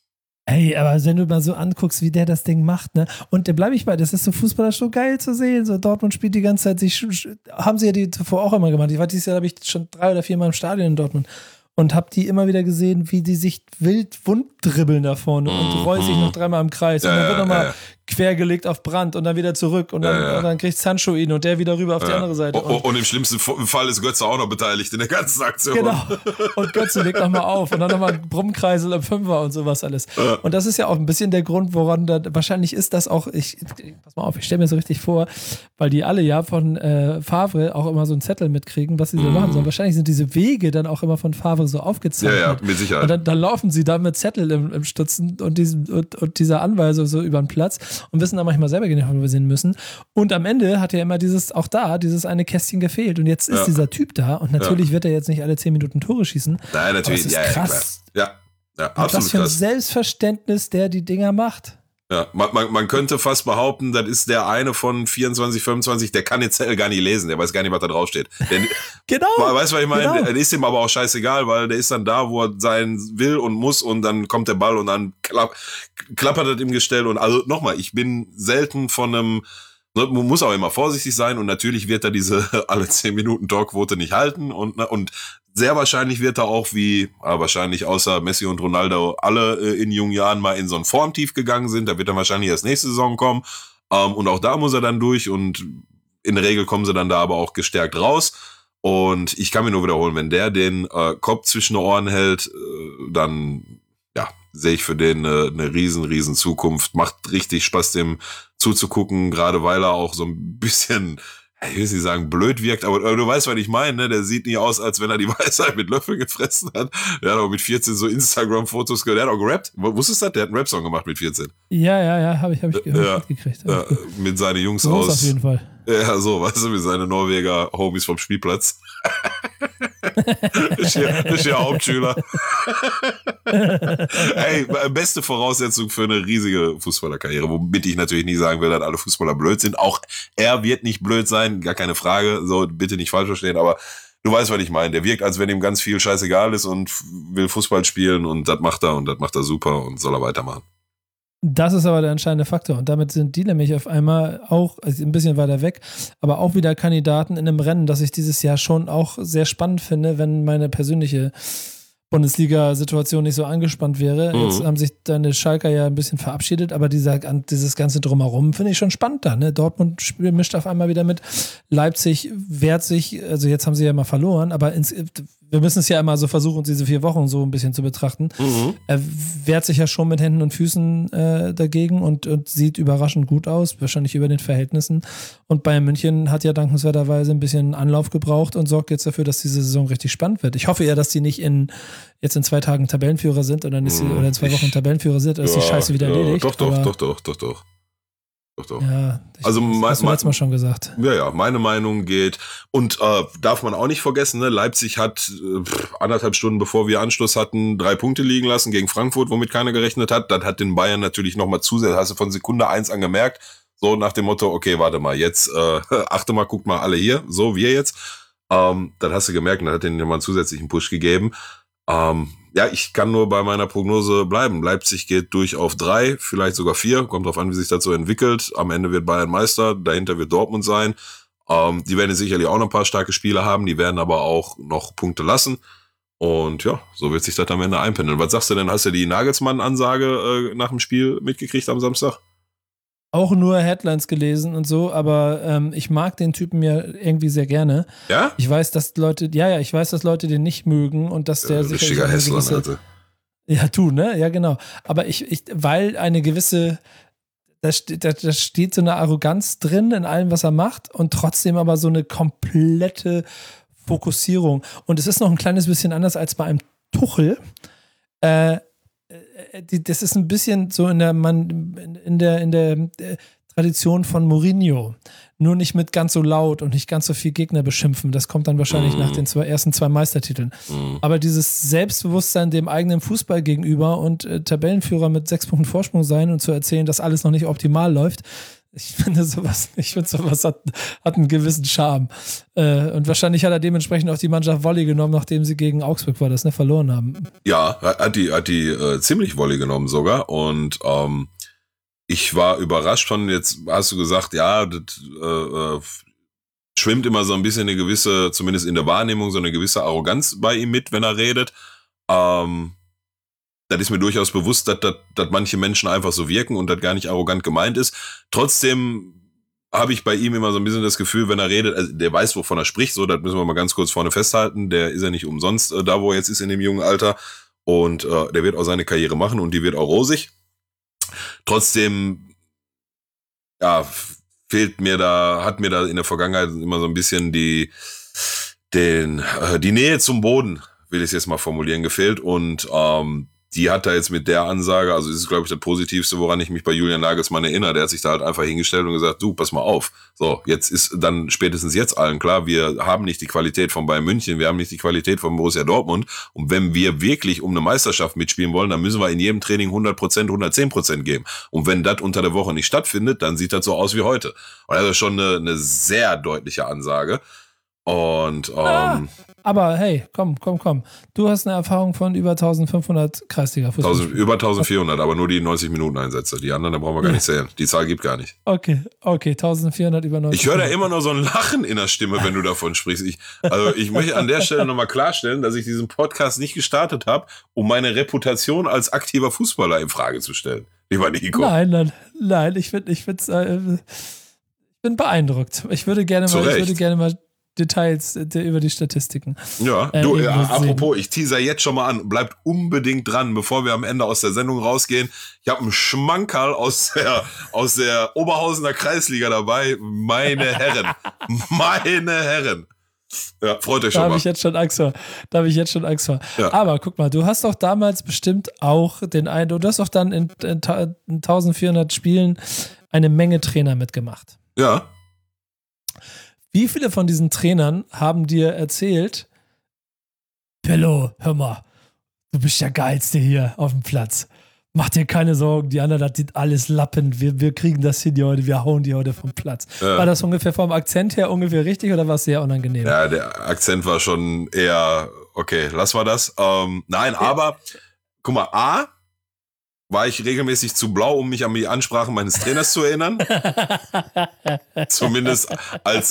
Ey, aber wenn du mal so anguckst, wie der das Ding macht, ne? Und da bleibe ich bei, das ist so Fußballer schon geil zu sehen. So Dortmund spielt die ganze Zeit, haben sie ja die zuvor auch immer gemacht. Ich war dieses Jahr, habe ich schon 3 oder 4 Mal im Stadion in Dortmund und habe die immer wieder gesehen, wie die sich wild wund dribbeln da vorne und rollen sich noch 3-mal im Kreis und dann wird nochmal quergelegt auf Brandt und dann wieder zurück und dann kriegt Sancho ihn und der wieder rüber auf die andere Seite. Und im schlimmsten Fall ist Götze auch noch beteiligt in der ganzen Aktion. Genau. Und Götze legt nochmal auf und dann nochmal Brummkreisel im Fünfer und sowas alles. Und das ist ja auch ein bisschen der Grund, woran da wahrscheinlich ist das auch, pass mal auf, ich stelle mir so richtig vor, weil die alle ja von Favre auch immer so einen Zettel mitkriegen, was sie so machen sollen. Wahrscheinlich sind diese Wege dann auch immer von Favre so aufgezeichnet. Ja, mit Sicherheit. Und dann laufen sie da mit Zettel im Stutzen und dieser Anweisung so über den Platz und wissen dann manchmal selber genau, wo wir sind müssen. Und am Ende hat ja immer dieses eine Kästchen gefehlt. Und jetzt ist dieser Typ da und natürlich wird er jetzt nicht alle 10 Minuten Tore schießen. Nein, natürlich. Aber es ist krass. Ja, absolut. Was für ein Selbstverständnis der die Dinger macht. Ja, man könnte fast behaupten, das ist der eine von 24, 25, der kann den Zettel gar nicht lesen, der weiß gar nicht, was da draufsteht. Genau. Weißt du, was ich meine? Genau. Der ist ihm aber auch scheißegal, weil der ist dann da, wo er sein will und muss und dann kommt der Ball und dann klappert das im Gestell und also nochmal, ich bin selten von einem, man muss auch immer vorsichtig sein und natürlich wird er diese alle 10 Minuten Torquote nicht halten und sehr wahrscheinlich wird er auch wahrscheinlich außer Messi und Ronaldo alle in jungen Jahren mal in so ein Formtief gegangen sind, da wird er wahrscheinlich erst nächste Saison kommen und auch da muss er dann durch und in der Regel kommen sie dann da aber auch gestärkt raus und ich kann mir nur wiederholen, wenn der den Kopf zwischen den Ohren hält, dann sehe ich für den eine riesen Zukunft. Macht richtig Spaß, dem zuzugucken, gerade weil er auch so ein bisschen, ich will nicht sagen blöd wirkt, aber du weißt, was ich meine, ne? Der sieht nicht aus, als wenn er die Weisheit mit Löffeln gefressen hat. Der hat auch mit 14 so Instagram-Fotos der hat auch gerappt. Wusstest du das? Der hat einen Rap-Song gemacht mit 14. Ja, habe ich gehört, mitgekriegt. Mit seinen Jungs so aus. Auf jeden Fall. Ja, so, weißt du, mit seinen Norweger Homies vom Spielplatz. Das ist ja Hauptschüler. Ey, beste Voraussetzung für eine riesige Fußballerkarriere, womit ich natürlich nie sagen will, dass alle Fußballer blöd sind. Auch er wird nicht blöd sein, gar keine Frage. So, bitte nicht falsch verstehen, aber du weißt, was ich meine. Der wirkt, als wenn ihm ganz viel scheißegal ist und will Fußball spielen und das macht er super und soll er weitermachen. Das ist aber der entscheidende Faktor. Und damit sind die nämlich auf einmal auch, also ein bisschen weiter weg, aber auch wieder Kandidaten in einem Rennen, das ich dieses Jahr schon auch sehr spannend finde, wenn meine persönliche Bundesliga-Situation nicht so angespannt wäre. Jetzt haben sich deine Schalker ja ein bisschen verabschiedet, aber dieses ganze Drumherum finde ich schon spannend da. Ne? Dortmund mischt auf einmal wieder mit. Leipzig wehrt sich, also jetzt haben sie ja mal verloren, aber wir müssen es ja immer so versuchen, diese 4 Wochen so ein bisschen zu betrachten. Er wehrt sich ja schon mit Händen und Füßen dagegen und sieht überraschend gut aus, wahrscheinlich über den Verhältnissen. Und Bayern München hat ja dankenswerterweise ein bisschen Anlauf gebraucht und sorgt jetzt dafür, dass diese Saison richtig spannend wird. Ich hoffe ja, dass die nicht jetzt in 2 Tagen Tabellenführer sind oder in 2 Wochen Tabellenführer sind, ist die Scheiße wieder erledigt. Doch. Ja, also hast du letztes Mal schon gesagt. Ja, meine Meinung geht. Und darf man auch nicht vergessen, ne? Leipzig hat 1,5 Stunden bevor wir Anschluss hatten, 3 Punkte liegen lassen gegen Frankfurt, womit keiner gerechnet hat. Das hat den Bayern natürlich nochmal zusätzlich, hast du von Sekunde 1 an gemerkt, so nach dem Motto, okay, warte mal, jetzt achte mal, guckt mal alle hier, so wir jetzt. Dann hast du gemerkt, und dann hat denen nochmal einen zusätzlichen Push gegeben. Ja, ich kann nur bei meiner Prognose bleiben. Leipzig geht durch auf 3, vielleicht sogar 4. Kommt drauf an, wie sich das so entwickelt. Am Ende wird Bayern Meister, dahinter wird Dortmund sein. Die werden sicherlich auch noch ein paar starke Spiele haben, die werden aber auch noch Punkte lassen. Und ja, so wird sich das am Ende einpendeln. Was sagst du denn? Hast du die Nagelsmann-Ansage nach dem Spiel mitgekriegt am Samstag? Auch nur Headlines gelesen und so, aber ich mag den Typen ja irgendwie sehr gerne. Ja? Ich weiß, dass Leute den nicht mögen und dass der sich richtiger Hässler hatte. Ja, du, ne? Ja, genau. Aber weil eine gewisse, da steht so eine Arroganz drin in allem, was er macht und trotzdem aber so eine komplette Fokussierung. Und es ist noch ein kleines bisschen anders als bei einem Tuchel. Das ist ein bisschen so in der Tradition von Mourinho. Nur nicht mit ganz so laut und nicht ganz so viel Gegner beschimpfen. Das kommt dann wahrscheinlich nach den ersten 2 Meistertiteln. Aber dieses Selbstbewusstsein dem eigenen Fußball gegenüber und Tabellenführer mit 6 Punkten Vorsprung sein und zu erzählen, dass alles noch nicht optimal läuft, ich finde sowas hat einen gewissen Charme. Und wahrscheinlich hat er dementsprechend auch die Mannschaft Volley genommen, nachdem sie gegen Augsburg verloren haben. Ja, hat die ziemlich Volley genommen sogar. Und ich war überrascht von, jetzt hast du gesagt, ja, das schwimmt immer so ein bisschen eine gewisse, zumindest in der Wahrnehmung, so eine gewisse Arroganz bei ihm mit, wenn er redet. Das ist mir durchaus bewusst, dass manche Menschen einfach so wirken und das gar nicht arrogant gemeint ist. Trotzdem habe ich bei ihm immer so ein bisschen das Gefühl, wenn er redet, also der weiß, wovon er spricht, so, das müssen wir mal ganz kurz vorne festhalten. Der ist ja nicht umsonst da, wo er jetzt ist in dem jungen Alter. Und der wird auch seine Karriere machen und die wird auch rosig. Trotzdem, ja, hat mir da in der Vergangenheit immer so ein bisschen die Nähe zum Boden, will ich es jetzt mal formulieren, gefehlt. Und die hat da jetzt mit der Ansage, also das ist, glaube ich, das Positivste, woran ich mich bei Julian Nagelsmann erinnere. Der hat sich da halt einfach hingestellt und gesagt, du, pass mal auf. So, jetzt ist dann spätestens jetzt allen klar, wir haben nicht die Qualität von Bayern München, wir haben nicht die Qualität von Borussia Dortmund. Und wenn wir wirklich um eine Meisterschaft mitspielen wollen, dann müssen wir in jedem Training 100%, 110% geben. Und wenn das unter der Woche nicht stattfindet, dann sieht das so aus wie heute. Und das ist schon eine sehr deutliche Ansage. Und aber hey, komm. Du hast eine Erfahrung von über 1500 Kreisliga-Fußball. Über 1400, aber nur die 90-Minuten-Einsätze. Die anderen, da brauchen wir gar nicht zählen. Die Zahl gibt gar nicht. Okay, 1400 über 90. Ich höre da immer noch so ein Lachen in der Stimme, wenn du davon sprichst. Ich möchte an der Stelle nochmal klarstellen, dass ich diesen Podcast nicht gestartet habe, um meine Reputation als aktiver Fußballer in Frage zu stellen. Lieber Nico. Nein, ich bin beeindruckt. Ich würde gerne mal Details über die Statistiken. Ja, apropos, ich teaser jetzt schon mal an, bleibt unbedingt dran, bevor wir am Ende aus der Sendung rausgehen. Ich habe einen Schmankerl aus der Oberhausener Kreisliga dabei. Meine Herren. Ja, freut euch schon mal. Da habe ich jetzt schon Angst vor. Ja. Aber guck mal, du hast doch damals bestimmt auch du hast doch dann in 1400 Spielen eine Menge Trainer mitgemacht. Ja. Wie viele von diesen Trainern haben dir erzählt, Pello, hör mal, du bist der Geilste hier auf dem Platz. Mach dir keine Sorgen, die anderen, das sind alles Lappen. Wir kriegen das hin heute, wir hauen die heute vom Platz. Ja. War das ungefähr vom Akzent her ungefähr richtig oder war es sehr unangenehm? Ja, der Akzent war schon eher, okay, lass mal das. Nein, aber, guck mal, war ich regelmäßig zu blau, um mich an die Ansprachen meines Trainers zu erinnern. Zumindest als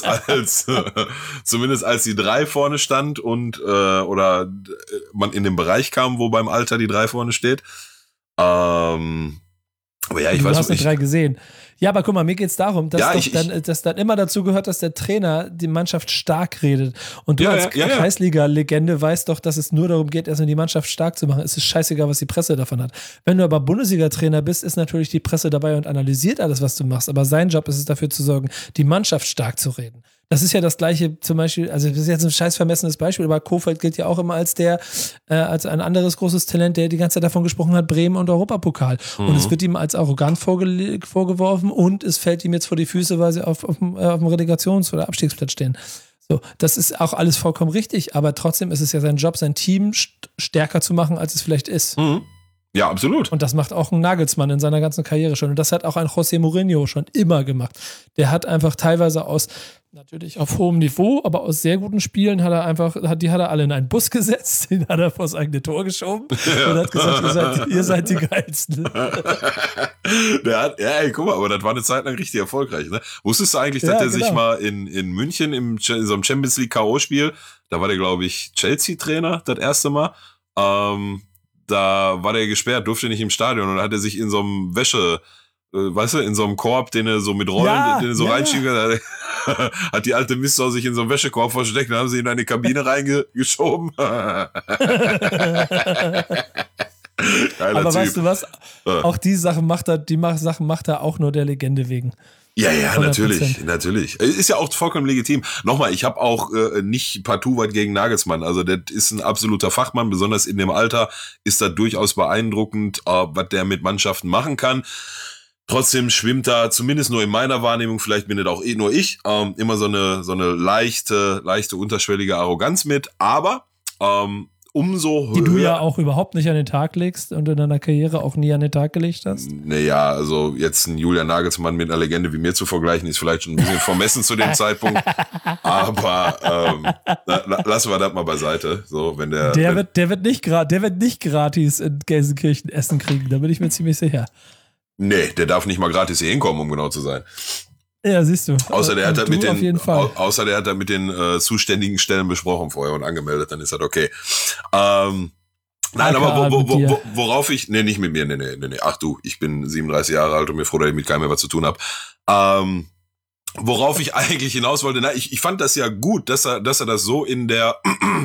die 3 vorne stand und oder man in den Bereich kam, wo beim Alter die 3 vorne steht. Aber ja, ich weiß nicht. Du hast eine 3 gesehen. Ja, aber guck mal, mir geht's darum, dass dass dann immer dazu gehört, dass der Trainer die Mannschaft stark redet. Und du als Kreisliga-Legende weißt doch, dass es nur darum geht, erstmal die Mannschaft stark zu machen. Es ist scheißegal, was die Presse davon hat. Wenn du aber Bundesliga-Trainer bist, ist natürlich die Presse dabei und analysiert alles, was du machst. Aber sein Job ist es, dafür zu sorgen, die Mannschaft stark zu reden. Das ist ja das Gleiche, zum Beispiel, also das ist jetzt ein scheiß vermessenes Beispiel, aber Kohfeldt gilt ja auch immer als als ein anderes großes Talent, der die ganze Zeit davon gesprochen hat, Bremen und Europapokal. Und es wird ihm als arrogant vorgeworfen und es fällt ihm jetzt vor die Füße, weil sie auf dem Relegations- oder Abstiegsplatz stehen. So, das ist auch alles vollkommen richtig, aber trotzdem ist es ja sein Job, sein Team stärker zu machen, als es vielleicht ist. Mhm. Ja, absolut. Und das macht auch ein Nagelsmann in seiner ganzen Karriere schon. Und das hat auch ein José Mourinho schon immer gemacht. Der hat einfach teilweise natürlich auf hohem Niveau, aber aus sehr guten Spielen hat er alle in einen Bus gesetzt, den hat er vor das eigene Tor geschoben und hat gesagt, ihr seid die Geilsten. Guck mal, aber das war eine Zeit lang richtig erfolgreich. Ne? Wusstest du eigentlich, dass der sich mal in München in so einem Champions League K.O.-Spiel, da war der, glaube ich, Chelsea-Trainer das erste Mal, da war der gesperrt, durfte nicht im Stadion und dann hat er sich in so einem in so einem Korb, den er so mit Rollen, den er so reinschieben kann, hat die alte Mistau sich in so einem Wäschekorb versteckt, dann haben sie ihn in eine Kabine reingeschoben. Aber weißt du was? Auch die Sachen macht er auch nur der Legende wegen. Ja, 100%. natürlich. Ist ja auch vollkommen legitim. Nochmal, ich habe auch nicht partout was gegen Nagelsmann. Also der ist ein absoluter Fachmann, besonders in dem Alter ist das durchaus beeindruckend, was der mit Mannschaften machen kann. Trotzdem schwimmt da, zumindest nur in meiner Wahrnehmung, vielleicht bin das auch nur ich, immer so eine leichte unterschwellige Arroganz mit. Aber umso höher. Die du ja auch überhaupt nicht an den Tag legst und in deiner Karriere auch nie an den Tag gelegt hast. Naja, also jetzt ein Julian Nagelsmann mit einer Legende wie mir zu vergleichen, ist vielleicht schon ein bisschen vermessen zu dem Zeitpunkt. Aber lassen wir das mal beiseite. So, wenn der wird nicht gratis in Gelsenkirchen Essen kriegen, da bin ich mir ziemlich sicher. Nee, der darf nicht mal gratis hier hinkommen, um genau zu sein. Ja, siehst du. Außer der hat das mit den zuständigen Stellen besprochen vorher und angemeldet, dann ist das okay. Nein, aber worauf ich, nicht mit mir, nee. Ach du, ich bin 37 Jahre alt und mir froh, dass ich mit keinem mehr was zu tun habe. Worauf ich eigentlich hinaus wollte, ich fand das ja gut, dass er das so in der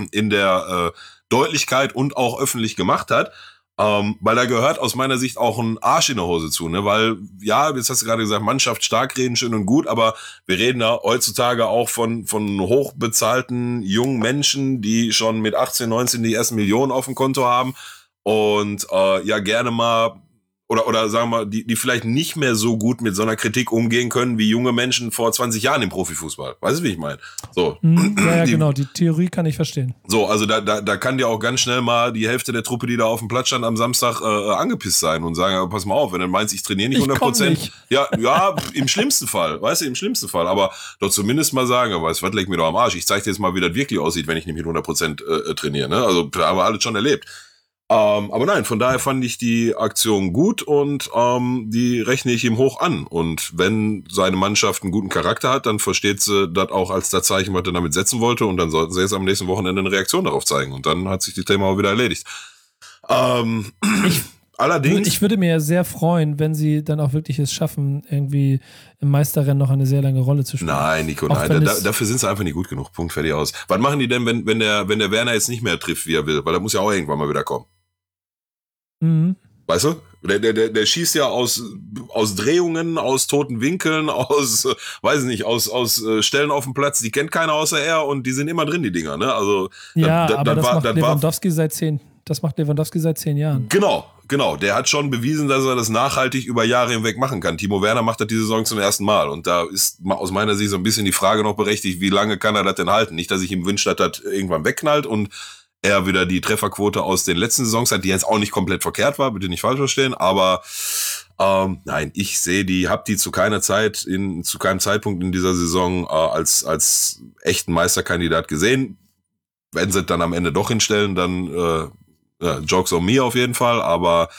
Deutlichkeit und auch öffentlich gemacht hat. Weil da gehört aus meiner Sicht auch ein Arsch in der Hose zu, ne? Weil, ja, jetzt hast du gerade gesagt, Mannschaft stark reden, schön und gut, aber wir reden da heutzutage auch von hochbezahlten jungen Menschen, die schon mit 18, 19 die ersten Millionen auf dem Konto haben und gerne mal oder sagen wir mal, die vielleicht nicht mehr so gut mit so einer Kritik umgehen können wie junge Menschen vor 20 Jahren im Profifußball. Weißt du, wie ich meine? So. Ja, genau, die Theorie kann ich verstehen. So, also da kann dir auch ganz schnell mal die Hälfte der Truppe, die da auf dem Platz stand am Samstag, angepisst sein und sagen, pass mal auf, wenn du meinst, ich trainiere nicht 100%. Ja, im schlimmsten Fall, weißt du, im schlimmsten Fall. Aber doch zumindest mal sagen, weißt du, was, leg mir doch am Arsch. Ich zeig dir jetzt mal, wie das wirklich aussieht, wenn ich nicht mit 100% trainiere. Ne? Also, da haben wir alles schon erlebt. Aber nein, von daher fand ich die Aktion gut und die rechne ich ihm hoch an. Und wenn seine Mannschaft einen guten Charakter hat, dann versteht sie das auch als das Zeichen, was er damit setzen wollte. Und dann sollten sie jetzt am nächsten Wochenende eine Reaktion darauf zeigen. Und dann hat sich das Thema auch wieder erledigt. Allerdings. Ich würde mir sehr freuen, wenn sie dann auch wirklich es schaffen, irgendwie im Meisterrennen noch eine sehr lange Rolle zu spielen. Nein, Nico, nein. Dafür sind sie einfach nicht gut genug. Punkt, fertig, aus. Was machen die denn, wenn der Werner jetzt nicht mehr trifft, wie er will? Weil er muss ja auch irgendwann mal wieder kommen. Mhm. Weißt du? Der schießt ja aus Drehungen, aus toten Winkeln, aus Stellen auf dem Platz, die kennt keiner außer er und die sind immer drin, die Dinger, ne? Also, ja, aber das macht Lewandowski seit 10 Jahren. Genau. Der hat schon bewiesen, dass er das nachhaltig über Jahre hinweg machen kann. Timo Werner macht das diese Saison zum ersten Mal. Und da ist aus meiner Sicht so ein bisschen die Frage noch berechtigt, wie lange kann er das denn halten? Nicht, dass ich ihm wünsche, dass das irgendwann wegknallt und er wieder die Trefferquote aus den letzten Saisons hat, die jetzt auch nicht komplett verkehrt war, bitte nicht falsch verstehen, aber nein, ich sehe habe die zu keinem Zeitpunkt in dieser Saison als echten Meisterkandidat gesehen. Wenn sie dann am Ende doch hinstellen, dann Jokes on me auf jeden Fall, aber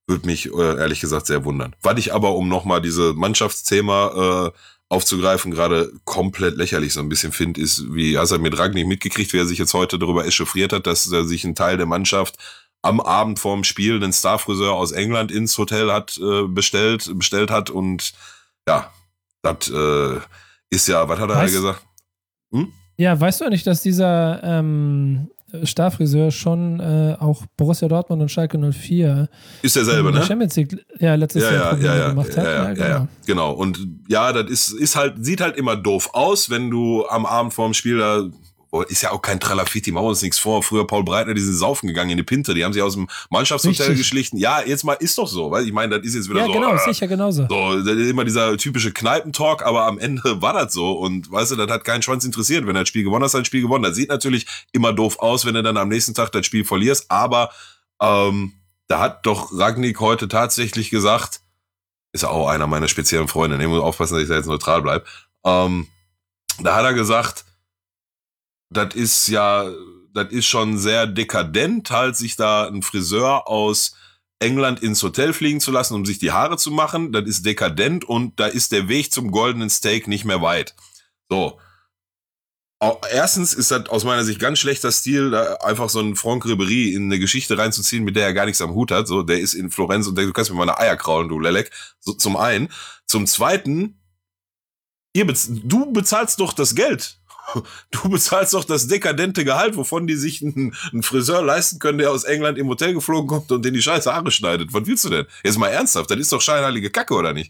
Würde mich ehrlich gesagt sehr wundern. Was ich aber, um nochmal diese Mannschaftsthema aufzugreifen, gerade komplett lächerlich so ein bisschen finde, ist, wie hast du mit Rangnick mitgekriegt, wie er sich jetzt heute darüber echauffiert hat, dass er sich ein Teil der Mannschaft am Abend vorm Spiel den Starfriseur aus England ins Hotel hat bestellt hat und ja, das ist ja, was hat er gesagt? Ja, weißt du eigentlich, dass dieser Starfriseur schon auch Borussia Dortmund und Schalke 04 ist derselbe, ne? Champions League, letztes Jahr gemacht hat. Ja, genau. Und ja, das ist halt, sieht halt immer doof aus, wenn du am Abend vorm Spiel da, ist ja auch kein Tralafiti, machen wir uns nichts vor. Früher Paul Breitner, die sind saufen gegangen in die Pinte, die haben sich aus dem Mannschaftshotel geschlichen. Ja, jetzt mal ist doch so, weil ich meine, das ist jetzt wieder so. Ja, genau, sicher genauso. So, immer dieser typische Kneipentalk, aber am Ende war das so und weißt du, das hat keinen Schwanz interessiert. Wenn er das Spiel gewonnen hat, ein Spiel gewonnen. Das sieht natürlich immer doof aus, wenn du dann am nächsten Tag das Spiel verlierst, aber da hat doch Rangnick heute tatsächlich gesagt, ist auch einer meiner speziellen Freunde, ich muss aufpassen, dass ich da jetzt neutral bleibe. Da hat er gesagt, das ist schon sehr dekadent, halt sich da einen Friseur aus England ins Hotel fliegen zu lassen, um sich die Haare zu machen. Das ist dekadent und da ist der Weg zum goldenen Steak nicht mehr weit. So. Erstens ist das aus meiner Sicht ganz schlechter Stil, da einfach so einen Franck Ribéry in eine Geschichte reinzuziehen, mit der er gar nichts am Hut hat. So, der ist in Florenz und du kannst mir meine Eier kraulen, du Lelek. So, zum einen. Zum zweiten, du bezahlst doch das Geld. Du bezahlst doch das dekadente Gehalt, wovon die sich einen Friseur leisten können, der aus England im Hotel geflogen kommt und den die scheiße Haare schneidet. Was willst du denn? Jetzt mal ernsthaft, das ist doch scheinheilige Kacke, oder nicht?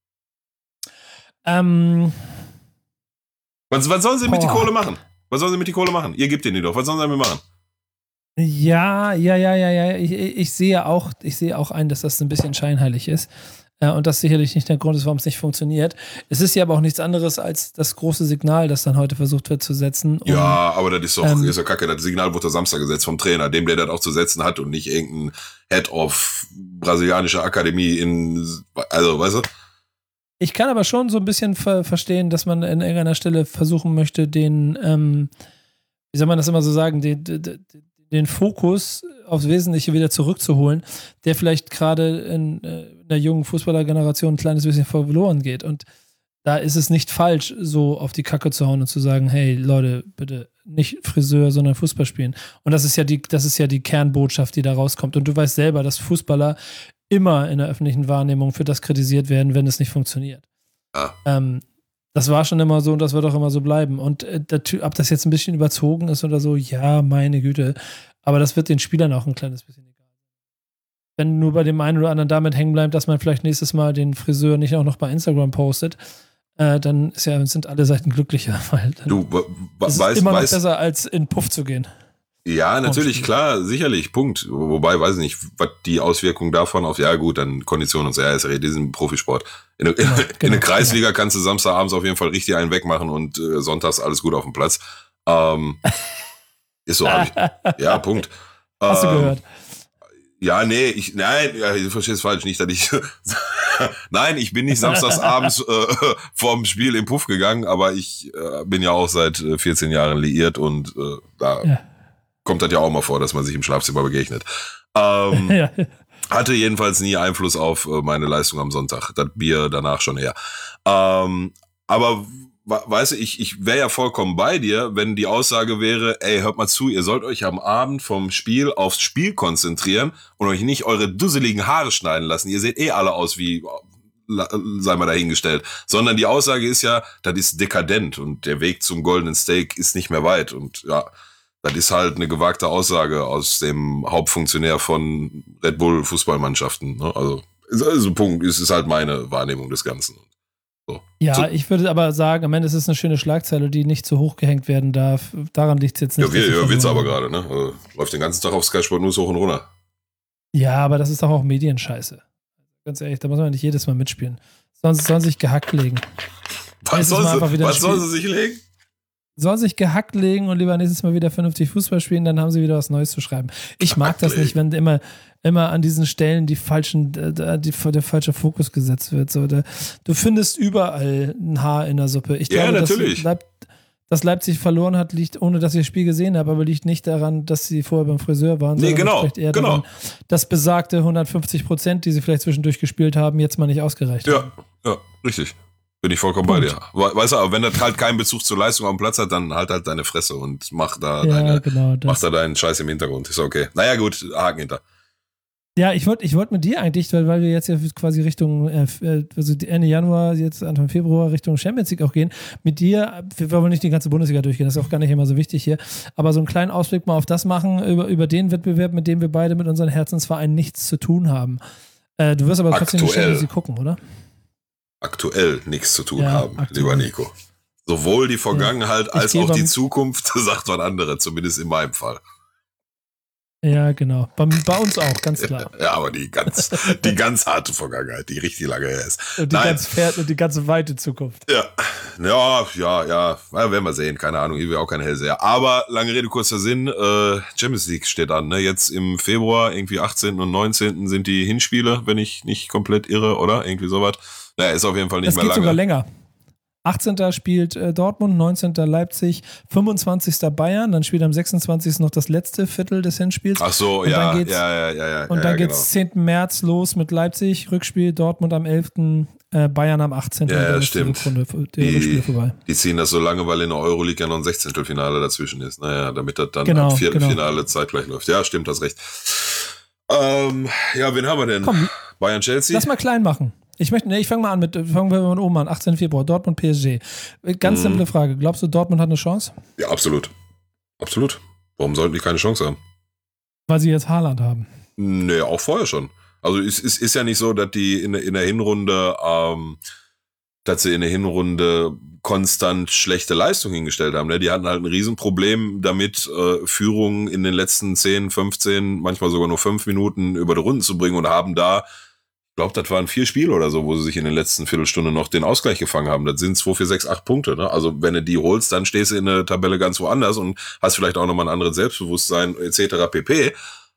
Was sollen sie mit die Kohle machen? Was sollen sie mit die Kohle machen? Ihr gebt denen die doch. Was sollen sie damit machen? Ja. Ich sehe auch ein, dass das ein bisschen scheinheilig ist. Und das sicherlich nicht der Grund ist, warum es nicht funktioniert. Es ist ja aber auch nichts anderes als das große Signal, das dann heute versucht wird zu setzen. Ja, aber das ist doch kacke. Das Signal wurde Samstag gesetzt vom Trainer, dem der das auch zu setzen hat und nicht irgendein Head of brasilianischer Akademie also, weißt du? Ich kann aber schon so ein bisschen verstehen, dass man an irgendeiner Stelle versuchen möchte, den, wie soll man das immer so sagen, den Fokus aufs Wesentliche wieder zurückzuholen, der vielleicht gerade in der jungen Fußballergeneration ein kleines bisschen verloren geht. Und da ist es nicht falsch, so auf die Kacke zu hauen und zu sagen, hey Leute, bitte nicht Friseur, sondern Fußball spielen. Und das ist ja die Kernbotschaft, die da rauskommt. Und du weißt selber, dass Fußballer immer in der öffentlichen Wahrnehmung für das kritisiert werden, wenn es nicht funktioniert. Ah. Das war schon immer so und das wird auch immer so bleiben. Und ob das jetzt ein bisschen überzogen ist oder so, ja, meine Güte. Aber das wird den Spielern auch ein kleines bisschen egal. Wenn nur bei dem einen oder anderen damit hängen bleibt, dass man vielleicht nächstes Mal den Friseur nicht auch noch bei Instagram postet, dann sind alle Seiten glücklicher. Weil ist immer noch besser, als in Puff zu gehen. Ja, natürlich, klar, sicherlich, Punkt. Wobei, weiß ich nicht, was die Auswirkungen davon auf, ja gut, dann Kondition und so, ja, ist ja diesen Profisport. In der Kreisliga kannst du Samstagabends auf jeden Fall richtig einen wegmachen und sonntags alles gut auf dem Platz. Ist so, ja, Punkt. Hast du gehört? Ja, du verstehst falsch, nicht, dass ich, nein, ich bin nicht samstagsabends vorm Spiel im Puff gegangen, aber ich bin ja auch seit 14 Jahren liiert und kommt das ja auch mal vor, dass man sich im Schlafzimmer begegnet. Hatte jedenfalls nie Einfluss auf meine Leistung am Sonntag. Das Bier danach schon eher. Aber weißt du, ich wäre ja vollkommen bei dir, wenn die Aussage wäre, ey, hört mal zu, ihr sollt euch am Abend vom Spiel aufs Spiel konzentrieren und euch nicht eure dusseligen Haare schneiden lassen. Ihr seht alle aus wie, sei mal dahingestellt. Sondern die Aussage ist ja, das ist dekadent und der Weg zum goldenen Steak ist nicht mehr weit. Und ja, das ist halt eine gewagte Aussage aus dem Hauptfunktionär von Red Bull Fußballmannschaften. Ne? Also Punkt, es ist halt meine Wahrnehmung des Ganzen. So. Ja, ich würde aber sagen, am Ende ist es eine schöne Schlagzeile, die nicht zu hoch gehängt werden darf. Daran liegt es jetzt nicht. Ja, wird's aber gerade, ne? Also, läuft den ganzen Tag auf Sky Sport News hoch und runter. Ja, aber das ist doch auch Medienscheiße. Ganz ehrlich, da muss man nicht jedes Mal mitspielen. Sonst sollen sie sich gehackt legen. Was sollen sie sich legen? Sollen sich gehackt legen und lieber nächstes Mal wieder vernünftig Fußball spielen, dann haben sie wieder was Neues zu schreiben. Ich mag das nicht, wenn immer an diesen Stellen der falsche Fokus gesetzt wird. So, du findest überall ein Haar in der Suppe. Ich glaube, natürlich. dass Leipzig verloren hat, liegt, ohne dass ich das Spiel gesehen habe, aber liegt nicht daran, dass sie vorher beim Friseur waren, sondern vielleicht eher daran, dass besagte 150%, die sie vielleicht zwischendurch gespielt haben, jetzt mal nicht ausgereicht haben. Ja, richtig. Bin ich vollkommen bei dir. Weißt du, aber wenn das halt keinen Bezug zur Leistung auf dem Platz hat, dann halt deine Fresse und mach da deinen Scheiß im Hintergrund. Ist okay. Naja, gut, Haken hinter. Ja, ich wollt mit dir eigentlich, weil wir jetzt ja quasi Richtung, also Ende Januar, jetzt Anfang Februar Richtung Champions League auch gehen, mit dir, wir wollen nicht die ganze Bundesliga durchgehen, das ist auch gar nicht immer so wichtig hier, aber so einen kleinen Ausblick mal auf das machen, über den Wettbewerb, mit dem wir beide mit unseren Herzensvereinen nichts zu tun haben. Du wirst aber trotzdem die Champions League gucken, oder? Aktuell nichts zu tun haben, lieber Nico. Sowohl die Vergangenheit als auch die Zukunft sagt was anderes, zumindest in meinem Fall. Ja, genau. Bei uns auch, ganz klar. Ja, aber die ganz harte Vergangenheit, die richtig lange her ist. Und die ganz weite Zukunft. Ja, werden wir sehen. Keine Ahnung, ich will auch kein Hellseher. Aber lange Rede, kurzer Sinn, Champions League steht an. Ne? Jetzt im Februar, irgendwie 18. und 19. sind die Hinspiele, wenn ich nicht komplett irre, oder? Irgendwie sowas. Naja, ist auf jeden Fall nicht mehr lange. Das geht sogar länger. 18. spielt Dortmund, 19. Leipzig, 25. Bayern, dann spielt am 26. noch das letzte Viertel des Hinspiels. Ach so, und dann geht's 10. März los mit Leipzig, Rückspiel Dortmund am 11., Bayern am 18. Ja, stimmt. Vorbei. Die ziehen das so lange, weil in der Euroleague ja noch ein 16. Finale dazwischen ist. Naja, damit das dann am 4. Finale zeitgleich läuft. Ja, stimmt, hast recht. Wen haben wir denn? Komm, Bayern-Chelsea? Lass mal klein machen. fangen wir mal oben an, 18. Februar, Dortmund PSG. Ganz simple Frage, glaubst du, Dortmund hat eine Chance? Ja, absolut. Absolut. Warum sollten die keine Chance haben? Weil sie jetzt Haaland haben. Nee, auch vorher schon. Also es ist ja nicht so, dass die in der Hinrunde, konstant schlechte Leistung hingestellt haben. Ne? Die hatten halt ein Riesenproblem damit, Führung in den letzten 10, 15, manchmal sogar nur 5 Minuten über die Runden zu bringen und haben da, ich glaube, das waren 4 Spiele oder so, wo sie sich in den letzten Viertelstunden noch den Ausgleich gefangen haben. Das sind 2, 4, 6, 8 Punkte. Ne? Also wenn du die holst, dann stehst du in der Tabelle ganz woanders und hast vielleicht auch nochmal ein anderes Selbstbewusstsein etc. pp.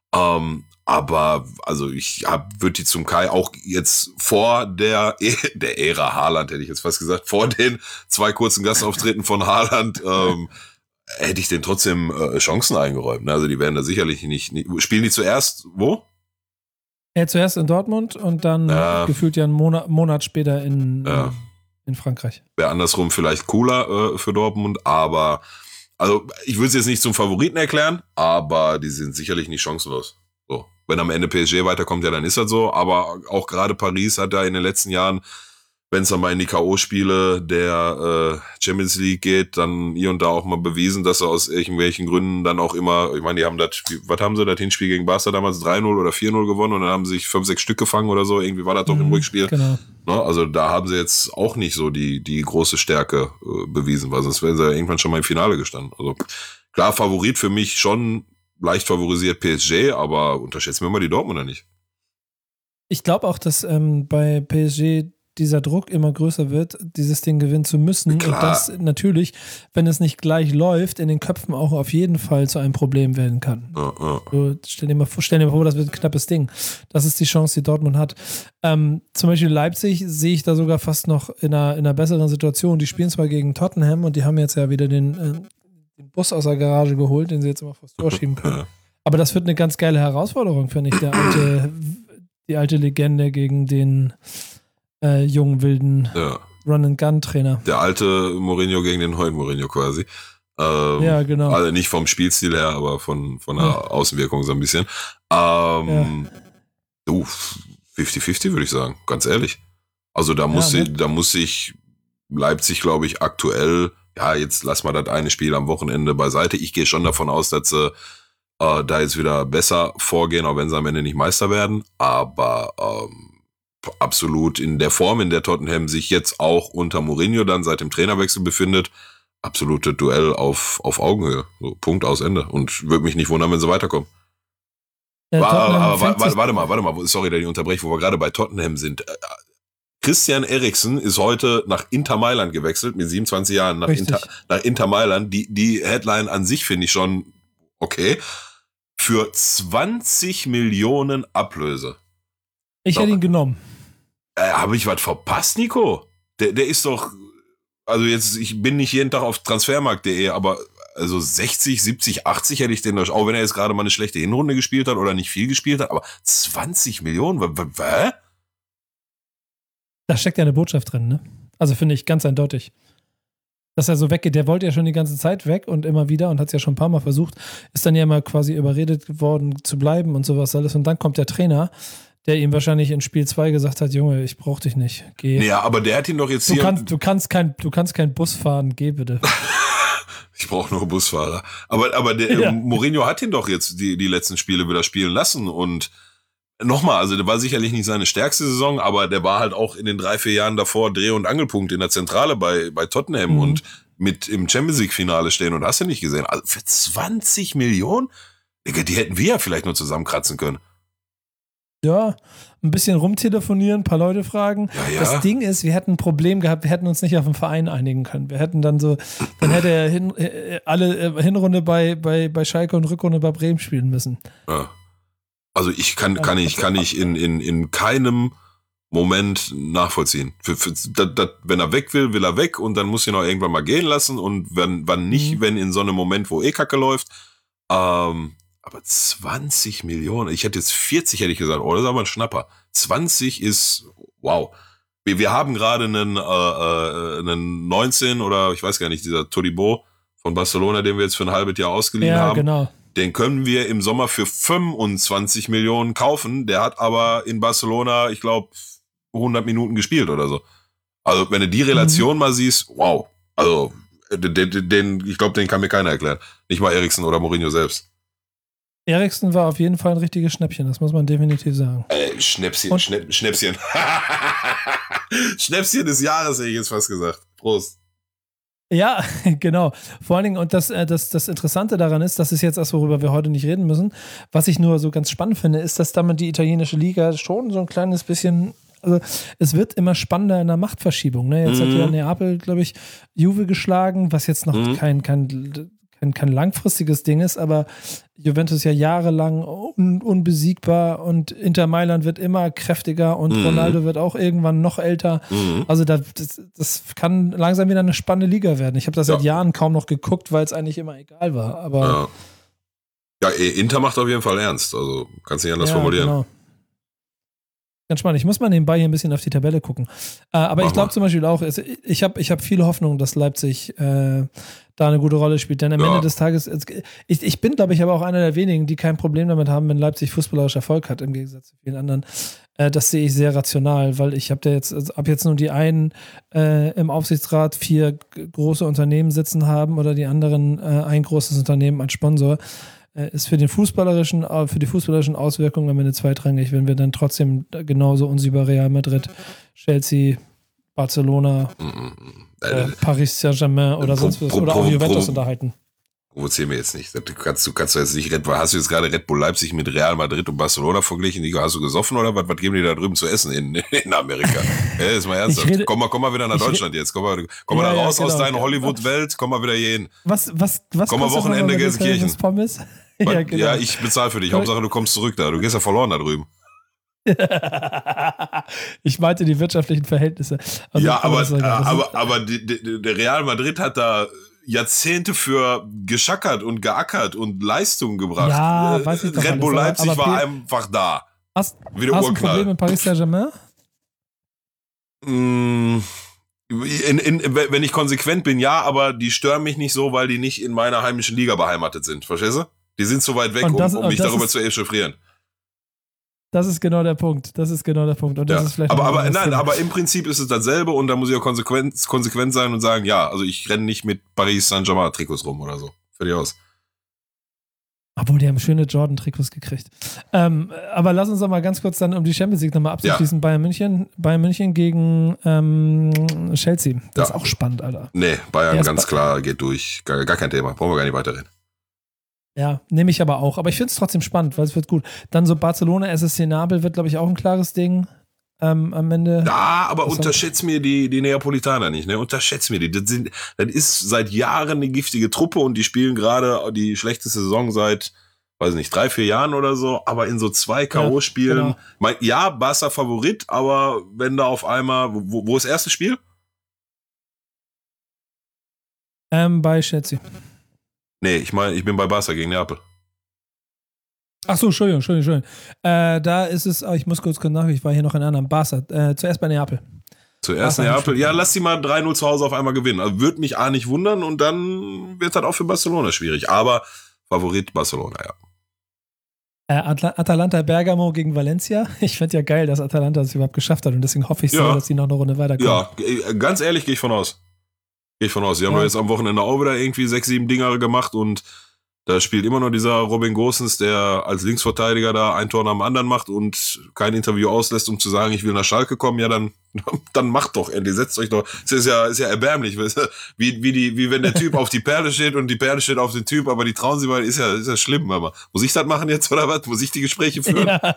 Aber also ich würde die zum Kai auch jetzt vor der Ära Haaland, hätte ich jetzt fast gesagt, vor den 2 kurzen Gastauftritten von Haaland, hätte ich denen trotzdem Chancen eingeräumt. Also die werden da sicherlich nicht spielen die zuerst wo? Zuerst in Dortmund und dann gefühlt ja einen Monat später in Frankreich. Wäre andersrum vielleicht cooler für Dortmund, aber also ich würde es jetzt nicht zum Favoriten erklären, aber die sind sicherlich nicht chancenlos. So. Wenn am Ende PSG weiterkommt, ja, dann ist das so, aber auch gerade Paris hat da in den letzten Jahren, wenn es dann mal in die K.O.-Spiele der Champions League geht, dann hier und da auch mal bewiesen, dass sie aus irgendwelchen Gründen dann auch immer, ich meine, die haben das Hinspiel gegen Barca damals 3-0 oder 4-0 gewonnen und dann haben sie sich 5, 6 Stück gefangen oder so, irgendwie war das doch im Rückspiel. Genau. Ne? Also da haben sie jetzt auch nicht so die große Stärke bewiesen, weil sonst wären sie ja irgendwann schon mal im Finale gestanden. Also klar, Favorit für mich schon, leicht favorisiert PSG, aber unterschätzen wir mal die Dortmunder nicht. Ich glaube auch, dass bei PSG dieser Druck immer größer wird, dieses Ding gewinnen zu müssen. Klar. Und das natürlich, wenn es nicht gleich läuft, in den Köpfen auch auf jeden Fall zu einem Problem werden kann. So, stell dir mal vor, das wird ein knappes Ding. Das ist die Chance, die Dortmund hat. Zum Beispiel Leipzig sehe ich da sogar fast noch in einer besseren Situation. Die spielen zwar gegen Tottenham und die haben jetzt ja wieder den Bus aus der Garage geholt, den sie jetzt immer vors Tor schieben können. Aber das wird eine ganz geile Herausforderung, finde ich. Die alte Legende gegen den jungen, wilden Run-and-Gun-Trainer. Der alte Mourinho gegen den neuen Mourinho quasi. Ja, genau. Also nicht vom Spielstil her, aber von der Außenwirkung so ein bisschen. 50-50 würde ich sagen, ganz ehrlich. Also da muss ich Leipzig, glaube ich, aktuell, jetzt lass mal das eine Spiel am Wochenende beiseite. Ich gehe schon davon aus, dass sie da jetzt wieder besser vorgehen, auch wenn sie am Ende nicht Meister werden. Aber absolut in der Form, in der Tottenham sich jetzt auch unter Mourinho dann seit dem Trainerwechsel befindet, absolute Duell auf Augenhöhe. So, Punkt, aus, Ende. Und würde mich nicht wundern, wenn sie weiterkommen. Warte mal, sorry, dass ich unterbreche, wo wir gerade bei Tottenham sind. Christian Eriksen ist heute nach Inter Mailand gewechselt, mit 27 Jahren nach Inter Mailand. Die Headline an sich finde ich schon okay. Für 20 Millionen Ablöse. Ich hätte ihn genommen. Habe ich was verpasst, Nico? Der ist doch also jetzt, ich bin nicht jeden Tag auf transfermarkt.de, aber also 60, 70, 80 hätte ich den durch, auch wenn er jetzt gerade mal eine schlechte Hinrunde gespielt hat oder nicht viel gespielt hat, aber 20 Millionen, was? Da steckt ja eine Botschaft drin, ne? Also finde ich ganz eindeutig. Dass er so weggeht, der wollte ja schon die ganze Zeit weg und immer wieder und hat es ja schon ein paar Mal versucht, ist dann ja immer quasi überredet worden zu bleiben und sowas alles. Und dann kommt der Trainer, der ihm wahrscheinlich in Spiel 2 gesagt hat, Junge, ich brauch dich nicht, geh. Ja, aber der hat ihn doch jetzt Du kannst kein Bus fahren, geh bitte. Ich brauche nur Busfahrer. Aber der Mourinho hat ihn doch jetzt die letzten Spiele wieder spielen lassen und nochmal, also der war sicherlich nicht seine stärkste Saison, aber der war halt auch in den 3-4 Jahren davor Dreh- und Angelpunkt in der Zentrale bei Tottenham und mit im Champions League-Finale stehen und hast du nicht gesehen. Also für 20 Millionen? Digga, die hätten wir ja vielleicht nur zusammenkratzen können. Ja, ein bisschen rumtelefonieren, ein paar Leute fragen. Ja. Das Ding ist, wir hätten ein Problem gehabt, wir hätten uns nicht auf den Verein einigen können. Wir hätten dann hätte er alle Hinrunde bei Schalke und Rückrunde bei Bremen spielen müssen. Ja. Also ich kann ich in keinem Moment nachvollziehen. Wenn er weg will er weg und dann muss ihn auch irgendwann mal gehen lassen und wann nicht, wenn in so einem Moment, wo Kacke läuft. Aber 20 Millionen, ich hätte jetzt 40, hätte ich gesagt, das ist aber ein Schnapper. 20 ist, wow. Wir haben gerade einen 19 oder ich weiß gar nicht, dieser Todibo von Barcelona, den wir jetzt für ein halbes Jahr ausgeliehen haben. Genau. Den können wir im Sommer für 25 Millionen kaufen. Der hat aber in Barcelona, ich glaube, 100 Minuten gespielt oder so. Also wenn du die Relation mal siehst, wow. Also ich glaube, den kann mir keiner erklären. Nicht mal Eriksen oder Mourinho selbst. Eriksen war auf jeden Fall ein richtiges Schnäppchen, das muss man definitiv sagen. Schnäppchen. Schnäppchen des Jahres, hätte ich jetzt fast gesagt. Prost. Ja, genau. Vor allen Dingen, und das Interessante daran ist, das ist jetzt das, worüber wir heute nicht reden müssen. Was ich nur so ganz spannend finde, ist, dass damit die italienische Liga schon so ein kleines bisschen, also es wird immer spannender in der Machtverschiebung. Ne? Jetzt hat ja Neapel, glaube ich, Juve geschlagen, was jetzt noch kein langfristiges Ding ist, aber Juventus ja jahrelang unbesiegbar und Inter Mailand wird immer kräftiger und Ronaldo wird auch irgendwann noch älter. Also das kann langsam wieder eine spannende Liga werden. Ich habe das seit Jahren kaum noch geguckt, weil es eigentlich immer egal war. Aber ja, Inter macht auf jeden Fall ernst. Also kannst du nicht anders formulieren. Genau. Ganz spannend. Ich muss mal nebenbei hier ein bisschen auf die Tabelle gucken. Aber ich glaube zum Beispiel auch, ich hab viele Hoffnung, dass Leipzig da eine gute Rolle spielt. Denn am Ende des Tages, ich bin, glaube ich, aber auch einer der wenigen, die kein Problem damit haben, wenn Leipzig fußballerisch Erfolg hat, im Gegensatz zu vielen anderen. Das sehe ich sehr rational, weil ich habe jetzt nur die einen im Aufsichtsrat 4 große Unternehmen sitzen haben oder die anderen ein großes Unternehmen als Sponsor. Ist für die fußballerischen Auswirkungen am Ende zweitrangig, wenn wir dann trotzdem genauso uns über Real Madrid, Chelsea, Barcelona, Paris Saint-Germain oder sonst was oder auch Juventus unterhalten. Provozieren wir jetzt nicht. Du kannst jetzt nicht hast du jetzt gerade Red Bull Leipzig mit Real Madrid und Barcelona verglichen? Hast du gesoffen oder was geben die da drüben zu essen in Amerika? Ist mal ernsthaft. Komm mal wieder nach Deutschland jetzt. Komm mal da raus aus deiner Hollywood-Welt. Komm mal wieder hier hin. Was komm mal Wochenende Gelsenkirchen. Pommes? Ja, genau. Ja, ich bezahle für dich. Hauptsache, du kommst zurück da. Du gehst ja verloren da drüben. Ich meinte die wirtschaftlichen Verhältnisse. Also, ja, aber der Real Madrid hat da Jahrzehnte für geschackert und geackert und Leistungen gebracht. Ja, weiß ich doch Red Bull Leipzig war einfach da. Hast du ein Problem mit Paris Saint-Germain? Wenn ich konsequent bin, ja, aber die stören mich nicht so, weil die nicht in meiner heimischen Liga beheimatet sind. Verstehst du? Die sind zu weit weg, um mich darüber zu echauffieren. Das ist genau der Punkt. Und das ist vielleicht aber im Prinzip ist es dasselbe und da muss ich auch konsequent sein und sagen, ja, also ich renne nicht mit Paris Saint-Germain Trikots rum oder so. Fertig aus. Obwohl, die haben schöne Jordan-Trikots gekriegt. Aber lass uns doch mal ganz kurz dann um die Champions League nochmal abzuschließen. Ja. Bayern München gegen Chelsea. Das ist auch spannend, Alter. Nee, Bayern ganz klar geht durch. Gar kein Thema. Brauchen wir gar nicht weiterreden. Ja, nehme ich aber auch. Aber ich finde es trotzdem spannend, weil es wird gut. Dann so Barcelona, SSC Neapel wird, glaube ich, auch ein klares Ding am Ende. Ja, aber unterschätzt mir die Neapolitaner nicht, ne? Unterschätzt mir die. Das ist seit Jahren eine giftige Truppe und die spielen gerade die schlechteste Saison seit, weiß nicht, 3-4 Jahren oder so, aber in so 2 K.O.-Spielen. Ja, Barca Favorit, aber wenn da auf einmal, wo ist das erste Spiel? Bei Chelsea. Nee, ich bin bei Barca gegen Neapel. Ach so, Entschuldigung. Da ist es, ich muss kurz nach, ich war hier noch in einem Barca. Zuerst bei Neapel. Zuerst Neapel. Ja, lass sie mal 3-0 zu Hause auf einmal gewinnen. Also würde mich nicht wundern und dann wird das auch für Barcelona schwierig. Aber Favorit Barcelona, ja. Atalanta Bergamo gegen Valencia. Ich finde ja geil, dass Atalanta das überhaupt geschafft hat und deswegen hoffe ich so, dass sie noch eine Runde weiterkommen. Ja, ganz ehrlich gehe ich von aus. Sie haben doch jetzt am Wochenende auch wieder irgendwie 6, 7 Dinger gemacht und da spielt immer noch dieser Robin Gosens, der als Linksverteidiger da ein Tor nach dem anderen macht und kein Interview auslässt, um zu sagen, ich will nach Schalke kommen. Ja, dann macht doch endlich, setzt euch doch. Es ist ja erbärmlich, wie wenn der Typ auf die Perle steht und die Perle steht auf den Typ, aber die trauen sie mal, ist ja schlimm. Aber muss ich das machen jetzt oder was? Muss ich die Gespräche führen? Ja.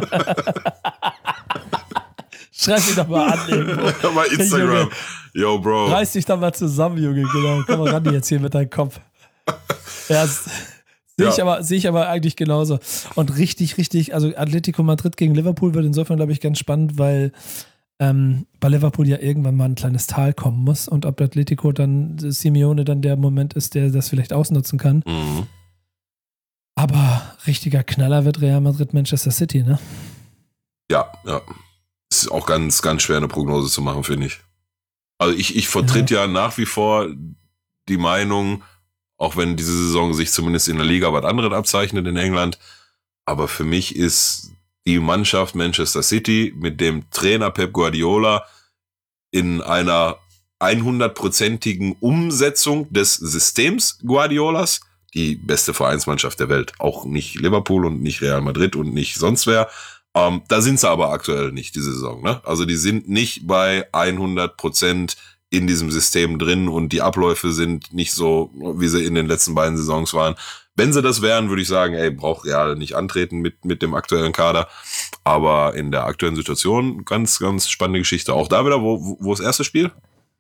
Schreib mich doch mal an irgendwo. Bei Instagram. Yo, Bro. Reiß dich doch mal zusammen, Junge. Genau. Komm mal ran jetzt hier mit deinem Kopf. Ja, sehe ich aber eigentlich genauso. Und richtig, also Atletico Madrid gegen Liverpool wird insofern, glaube ich, ganz spannend, weil bei Liverpool ja irgendwann mal ein kleines Tal kommen muss und ob Atletico dann, Simeone dann der Moment ist, der das vielleicht ausnutzen kann. Mhm. Aber richtiger Knaller wird Real Madrid Manchester City, ne? Ja. Es ist auch ganz, ganz schwer, eine Prognose zu machen, finde ich. Also ich vertrete ja nach wie vor die Meinung, auch wenn diese Saison sich zumindest in der Liga was anderes abzeichnet in England. Aber für mich ist die Mannschaft Manchester City mit dem Trainer Pep Guardiola in einer 100%igen Umsetzung des Systems Guardiolas die beste Vereinsmannschaft der Welt. Auch nicht Liverpool und nicht Real Madrid und nicht sonst wer. Da sind sie aber aktuell nicht, diese Saison. Ne? Also die sind nicht bei 100% in diesem System drin und die Abläufe sind nicht so, wie sie in den letzten beiden Saisons waren. Wenn sie das wären, würde ich sagen, braucht Real nicht antreten mit dem aktuellen Kader. Aber in der aktuellen Situation ganz, ganz spannende Geschichte. Auch da wieder, wo das erste Spiel?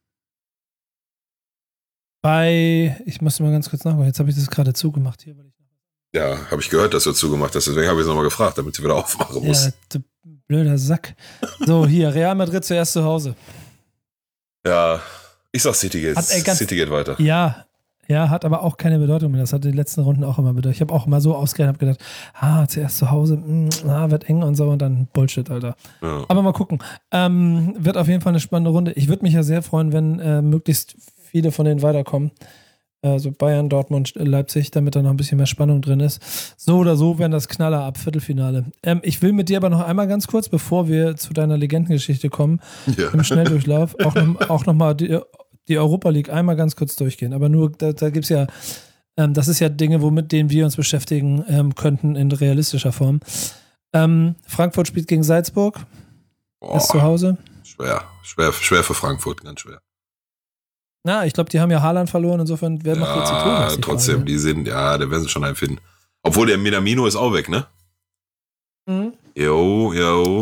Ich musste mal ganz kurz nachgucken, jetzt habe ich das gerade zugemacht hier. Ja, habe ich gehört, dass du zugemacht hast, deswegen habe ich es nochmal gefragt, damit sie wieder aufmachen muss. Ja, du blöder Sack. So, hier, Real Madrid zuerst zu Hause. Ja, ich sag City geht weiter. Ja, hat aber auch keine Bedeutung mehr. Das hat die letzten Runden auch immer bedeutet. Ich habe auch immer so ausgerechnet, habe gedacht, zuerst zu Hause, wird eng und so und dann Bullshit, Alter. Ja. Aber mal gucken. Wird auf jeden Fall eine spannende Runde. Ich würde mich ja sehr freuen, wenn möglichst viele von denen weiterkommen. Also Bayern, Dortmund, Leipzig, damit da noch ein bisschen mehr Spannung drin ist. So oder so werden das Knaller ab Viertelfinale. Ich will mit dir aber noch einmal ganz kurz, bevor wir zu deiner Legendengeschichte kommen, im Schnelldurchlauf, auch noch mal die Europa League einmal ganz kurz durchgehen. Aber nur, da gibt es ja, das ist ja Dinge, mit denen wir uns beschäftigen könnten in realistischer Form. Frankfurt spielt gegen Salzburg. Ist zu Hause. Schwer für Frankfurt, ganz schwer. Na, ich glaube, die haben ja Haaland verloren, insofern werden noch jetzt die Tore. Ja, trotzdem, da werden sie schon einen finden. Obwohl der Minamino ist auch weg, ne? Mhm. Jo.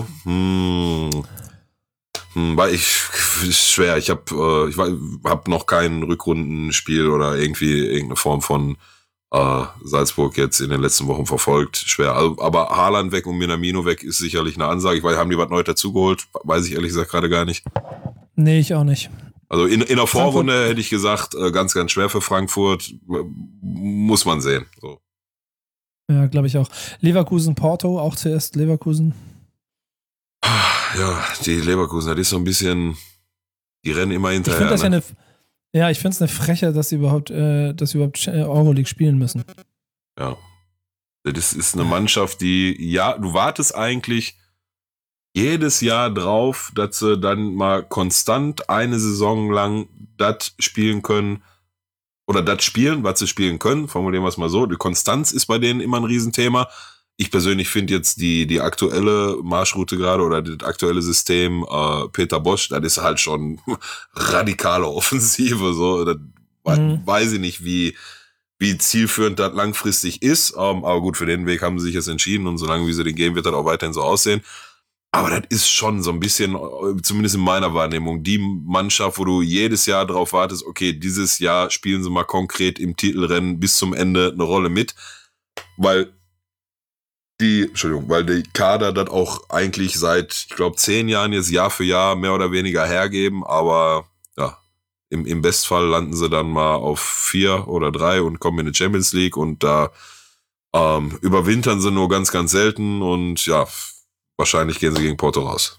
Ist schwer. Ich hab noch kein Rückrundenspiel oder irgendeine Form von Salzburg jetzt in den letzten Wochen verfolgt. Schwer. Aber Haaland weg und Minamino weg ist sicherlich eine Ansage. Haben die was Neues dazugeholt? Weiß ich ehrlich gesagt gerade gar nicht. Nee, ich auch nicht. Also in der Vorrunde hätte ich gesagt, ganz, ganz schwer für Frankfurt. Muss man sehen. So. Ja, glaube ich auch. Leverkusen, Porto, auch zuerst Leverkusen. Ja, die Leverkusen, das ist so ein bisschen, die rennen immer hinterher. Ich finde ich finde es eine Frechheit, dass sie überhaupt Euroleague spielen müssen. Ja. Das ist eine Mannschaft, du wartest eigentlich jedes Jahr drauf, dass sie dann mal konstant eine Saison lang das spielen können oder das spielen, was sie spielen können, formulieren wir es mal so. Die Konstanz ist bei denen immer ein Riesenthema. Ich persönlich finde jetzt die aktuelle Marschroute gerade oder das aktuelle System Peter Bosz, das ist halt schon radikale Offensive. So, das weiß ich nicht, wie zielführend das langfristig ist. Aber gut, für den Weg haben sie sich jetzt entschieden und solange wie sie den gehen, wird das auch weiterhin so aussehen. Aber das ist schon so ein bisschen, zumindest in meiner Wahrnehmung, die Mannschaft, wo du jedes Jahr drauf wartest, okay, dieses Jahr spielen sie mal konkret im Titelrennen bis zum Ende eine Rolle mit, weil die Kader das auch eigentlich seit, ich glaube, 10 Jahren jetzt Jahr für Jahr mehr oder weniger hergeben, aber ja, im Bestfall landen sie dann mal auf 4 oder 3 und kommen in die Champions League und da überwintern sie nur ganz, ganz selten und ja, wahrscheinlich gehen sie gegen Porto raus.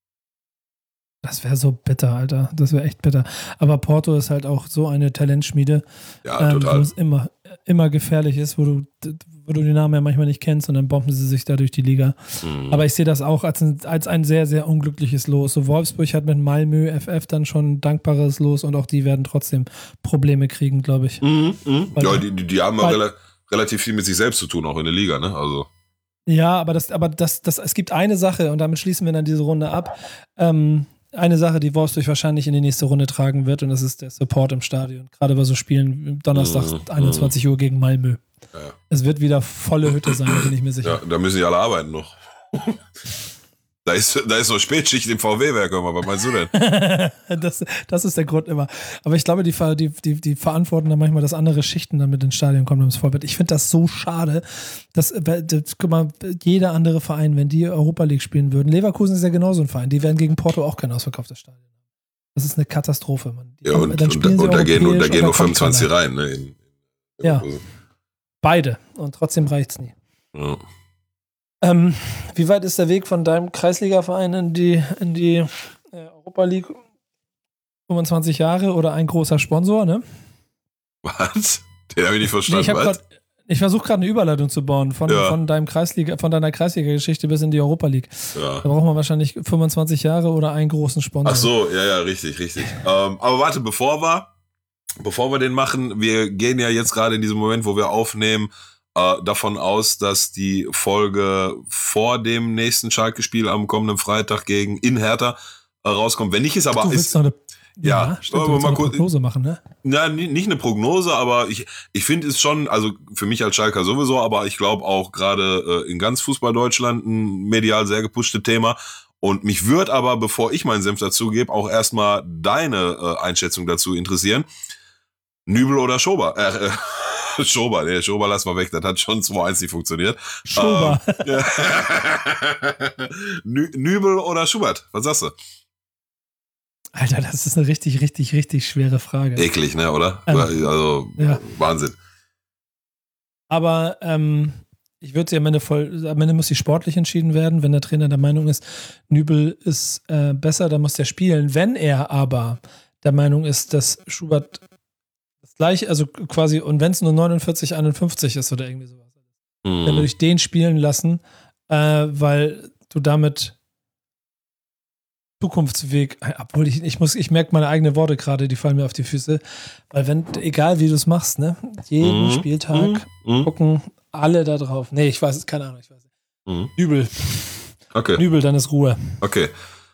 Das wäre so bitter, Alter. Das wäre echt bitter. Aber Porto ist halt auch so eine Talentschmiede, total. Wo es immer gefährlich ist, wo du die Namen ja manchmal nicht kennst und dann bomben sie sich da durch die Liga. Aber ich sehe das auch als ein sehr, sehr unglückliches Los. So Wolfsburg hat mit Malmö FF dann schon ein dankbares Los und auch die werden trotzdem Probleme kriegen, glaube ich. Ja, die haben relativ viel mit sich selbst zu tun, auch in der Liga, ne? Also. Ja, aber es gibt eine Sache und damit schließen wir dann diese Runde ab. Eine Sache, die Wolfsburg wahrscheinlich in die nächste Runde tragen wird und das ist der Support im Stadion. Gerade bei so Spielen Donnerstag 21 Uhr gegen Malmö. Ja. Es wird wieder volle Hütte sein, bin ich mir sicher. Ja, da müssen die alle arbeiten noch. Da ist noch Spätschicht im VW-Werk, was meinst du denn? Das ist der Grund immer. Aber ich glaube, die verantworten dann manchmal, dass andere Schichten dann mit ins Stadion kommen, ins Vollbett. Ich finde das so schade, dass, guck mal, jeder andere Verein, wenn die Europa League spielen würden, Leverkusen ist ja genauso ein Verein, die werden gegen Porto auch kein ausverkauftes Stadion haben. Das ist eine Katastrophe, Mann. Und da gehen nur 25 rein, ne? Ja. Beide. Und trotzdem reicht's nie. Ja. Wie weit ist der Weg von deinem Kreisliga-Verein in die Europa League? 25 Jahre oder ein großer Sponsor, ne? Was? Den habe ich nicht verstanden. Ich versuche gerade eine Überleitung zu bauen von deiner Kreisliga-Geschichte bis in die Europa League. Ja. Da braucht man wahrscheinlich 25 Jahre oder einen großen Sponsor. Ach so, ja, richtig. Aber warte, bevor wir den machen, wir gehen ja jetzt gerade in diesem Moment, wo wir aufnehmen, davon aus, dass die Folge vor dem nächsten Schalke-Spiel am kommenden Freitag in Hertha rauskommt. Wenn nicht, ist aber... Du willst noch eine Prognose machen, ne? Ja, nicht eine Prognose, aber ich finde es schon, also für mich als Schalker sowieso, aber ich glaube auch gerade in ganz Fußball-Deutschland ein medial sehr gepushtes Thema. Und mich würde aber, bevor ich meinen Senf dazu gebe, auch erstmal deine Einschätzung dazu interessieren. Nübel oder Schober? Schober lass mal weg, das hat schon 2-1 nicht funktioniert. Schober. Nübel oder Schubert, was sagst du? Alter, das ist eine richtig, richtig, richtig schwere Frage. Eklig, ne, oder? Also, ja. Wahnsinn. Aber ich würde sie am Ende muss sie sportlich entschieden werden, wenn der Trainer der Meinung ist, Nübel ist besser, dann muss der spielen. Wenn er aber der Meinung ist, dass Schubert gleich, also quasi, und wenn es nur 49-51 ist oder irgendwie sowas, dann würde ich den spielen lassen, weil du damit Zukunftsweg, obwohl ich merke meine eigenen Worte gerade, die fallen mir auf die Füße, weil egal wie du es machst, ne, jeden Spieltag gucken alle da drauf. Nee, ich weiß es, keine Ahnung, ich weiß es. Nübel. Okay. Nübel, dann ist Ruhe. Okay.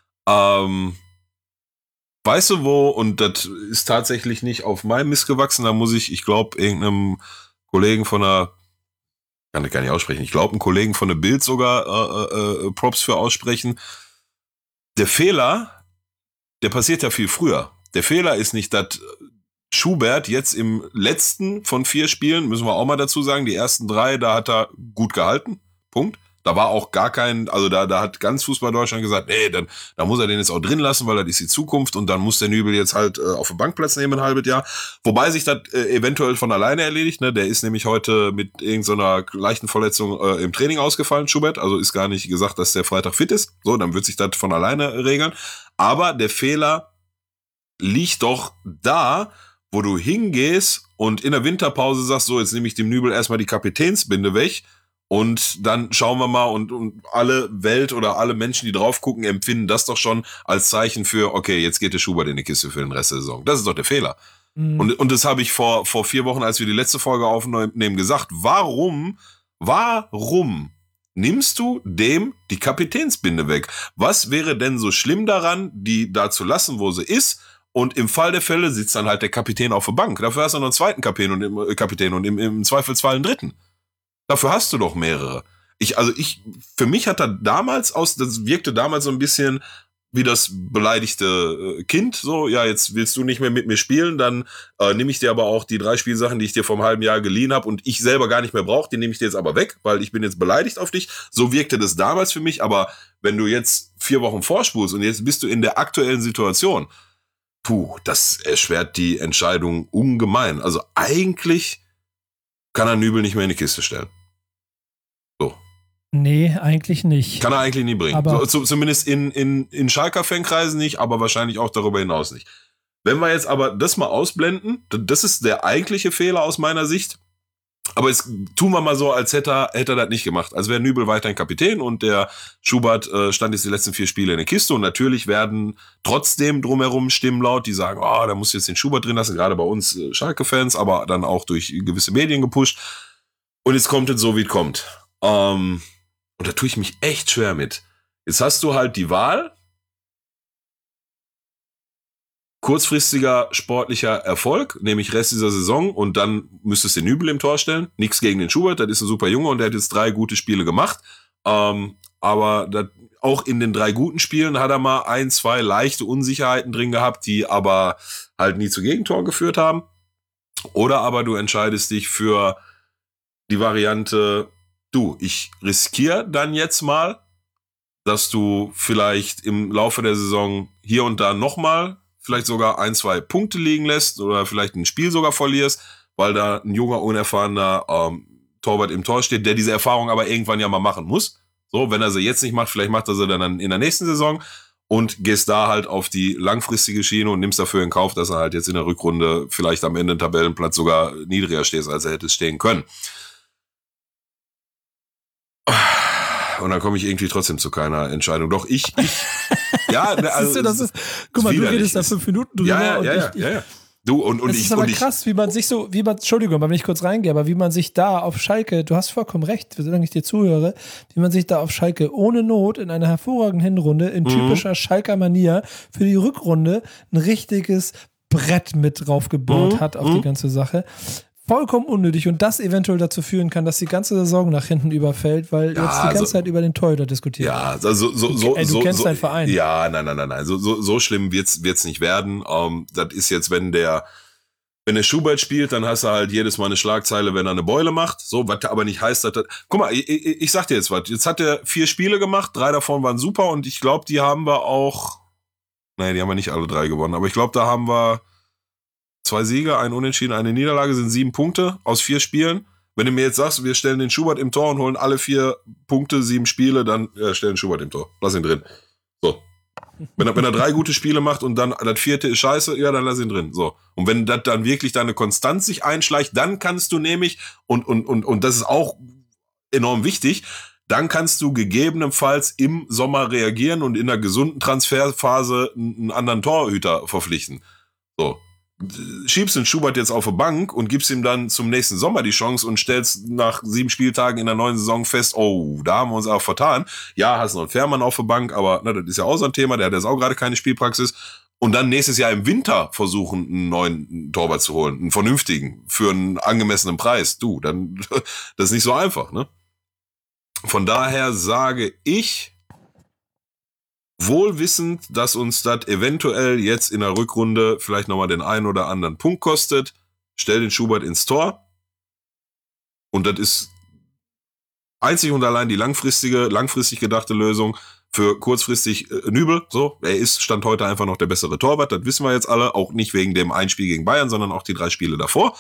Weißt du wo, und das ist tatsächlich nicht auf meinem Mist gewachsen, da muss ich glaube, irgendeinem Kollegen von kann ich gar nicht aussprechen, ich glaube, einen Kollegen von der Bild sogar Props für aussprechen. Der Fehler, der passiert ja viel früher. Der Fehler ist nicht, dass Schubert jetzt im letzten von 4 Spielen, müssen wir auch mal dazu sagen, die ersten 3, da hat er gut gehalten, Punkt. Da war auch gar kein, also da hat ganz Fußball Deutschland gesagt, nee, da muss er den jetzt auch drin lassen, weil das ist die Zukunft und dann muss der Nübel jetzt halt auf den Bankplatz nehmen ein halbes Jahr. Wobei sich das eventuell von alleine erledigt, ne? Der ist nämlich heute mit irgendeiner leichten Verletzung im Training ausgefallen, Schubert. Also ist gar nicht gesagt, dass der Freitag fit ist. So, dann wird sich das von alleine regeln. Aber der Fehler liegt doch da, wo du hingehst und in der Winterpause sagst, so, jetzt nehme ich dem Nübel erstmal die Kapitänsbinde weg. Und dann schauen wir mal und alle Welt oder alle Menschen, die drauf gucken, empfinden das doch schon als Zeichen für, okay, jetzt geht der Schubert in die Kiste für den Rest der Saison. Das ist doch der Fehler. Und das habe ich vor 4 Wochen, als wir die letzte Folge aufnehmen, gesagt. Warum nimmst du dem die Kapitänsbinde weg? Was wäre denn so schlimm daran, die da zu lassen, wo sie ist? Und im Fall der Fälle sitzt dann halt der Kapitän auf der Bank. Dafür hast du noch einen zweiten Kapitän und im Zweifelsfall einen dritten. Dafür hast du doch mehrere. Für mich hat er das wirkte damals so ein bisschen wie das beleidigte Kind, so, ja, jetzt willst du nicht mehr mit mir spielen, dann nehme ich dir aber auch die 3 Spielsachen, die ich dir vor einem halben Jahr geliehen habe und ich selber gar nicht mehr brauche, die nehme ich dir jetzt aber weg, weil ich bin jetzt beleidigt auf dich. So wirkte das damals für mich, aber wenn du jetzt 4 Wochen vorspulst und jetzt bist du in der aktuellen Situation, das erschwert die Entscheidung ungemein. Also eigentlich kann er Nübel nicht mehr in die Kiste stellen. So. Nee, eigentlich nicht. Kann er eigentlich nie bringen. So, zumindest in Schalker Fankreisen nicht, aber wahrscheinlich auch darüber hinaus nicht. Wenn wir jetzt aber das mal ausblenden, das ist der eigentliche Fehler aus meiner Sicht. Aber jetzt tun wir mal so, als hätte er das nicht gemacht. Als wäre Nübel weiterhin Kapitän und der Schubert stand jetzt die letzten 4 Spiele in der Kiste. Und natürlich werden trotzdem drumherum Stimmen laut, die sagen, da musst du jetzt den Schubert drin lassen, gerade bei uns Schalke-Fans, aber dann auch durch gewisse Medien gepusht. Und jetzt kommt es so, wie es kommt. Und da tue ich mich echt schwer mit. Jetzt hast du halt die Wahl, kurzfristiger sportlicher Erfolg, nämlich Rest dieser Saison, und dann müsstest du den Nübel im Tor stellen. Nichts gegen den Schubert, das ist ein super Junge und der hat jetzt 3 gute Spiele gemacht. Aber auch in den 3 guten Spielen hat er mal 1, 2 leichte Unsicherheiten drin gehabt, die aber halt nie zu Gegentor geführt haben. Oder aber du entscheidest dich für die Variante, ich riskiere dann jetzt mal, dass du vielleicht im Laufe der Saison hier und da nochmal vielleicht sogar 1, 2 Punkte liegen lässt oder vielleicht ein Spiel sogar verlierst, weil da ein junger, unerfahrener Torwart im Tor steht, der diese Erfahrung aber irgendwann ja mal machen muss. So, wenn er sie jetzt nicht macht, vielleicht macht er sie dann in der nächsten Saison und gehst da halt auf die langfristige Schiene und nimmst dafür in Kauf, dass er halt jetzt in der Rückrunde vielleicht am Ende im Tabellenplatz sogar niedriger steht, als er hätte stehen können. Und dann komme ich irgendwie trotzdem zu keiner Entscheidung. Doch ja, also guck mal, du redest da 5 Minuten drüber. Ja. Du und das ist aber krass, Entschuldigung, wenn ich kurz reingehe, aber wie man sich da auf Schalke, du hast vollkommen recht, solange ich dir zuhöre, wie man sich da auf Schalke ohne Not in einer hervorragenden Hinrunde in typischer Schalker Manier für die Rückrunde ein richtiges Brett mit drauf gebaut hat auf die ganze Sache. Vollkommen unnötig und das eventuell dazu führen kann, dass die ganze Saison nach hinten überfällt, weil jetzt die ganze Zeit über den Torhüter diskutiert wird. Ja, also du kennst deinen Verein. Ja, nein. So schlimm wird's nicht werden. Das ist jetzt, wenn der Schubert spielt, dann hast du halt jedes Mal eine Schlagzeile, wenn er eine Beule macht. So, was aber nicht heißt, dass guck mal, ich sag dir jetzt was. Jetzt hat er 4 Spiele gemacht, 3 davon waren super und ich glaube, die haben wir auch. Nee, die haben wir nicht alle 3 gewonnen, aber ich glaube, da haben wir 2 Siege, ein Unentschieden, eine Niederlage, sind 7 Punkte aus 4 Spielen. Wenn du mir jetzt sagst, wir stellen den Schubert im Tor und holen alle 4 Punkte, 7 Spiele, dann stellen Schubert im Tor. Lass ihn drin. So. Wenn er 3 gute Spiele macht und dann das 4. ist scheiße, ja, dann lass ihn drin. So. Und wenn das dann wirklich deine Konstanz sich einschleicht, dann kannst du nämlich, und das ist auch enorm wichtig, dann kannst du gegebenenfalls im Sommer reagieren und in einer gesunden Transferphase einen anderen Torhüter verpflichten. So. Schiebst den Schubert jetzt auf die Bank und gibst ihm dann zum nächsten Sommer die Chance und stellst nach 7 Spieltagen in der neuen Saison fest, da haben wir uns auch vertan. Ja, hast noch einen Fährmann auf der Bank, aber das ist ja auch so ein Thema, der hat jetzt auch gerade keine Spielpraxis. Und dann nächstes Jahr im Winter versuchen, einen neuen Torwart zu holen, einen vernünftigen, für einen angemessenen Preis. Dann, das ist nicht so einfach, ne? Von daher sage ich, wohl wissend, dass uns das eventuell jetzt in der Rückrunde vielleicht nochmal den einen oder anderen Punkt kostet, stell den Schubert ins Tor. Und das ist einzig und allein die langfristig gedachte Lösung für kurzfristig Nübel. So, er ist Stand heute einfach noch der bessere Torwart, das wissen wir jetzt alle. Auch nicht wegen dem Einspiel gegen Bayern, sondern auch die 3 Spiele davor.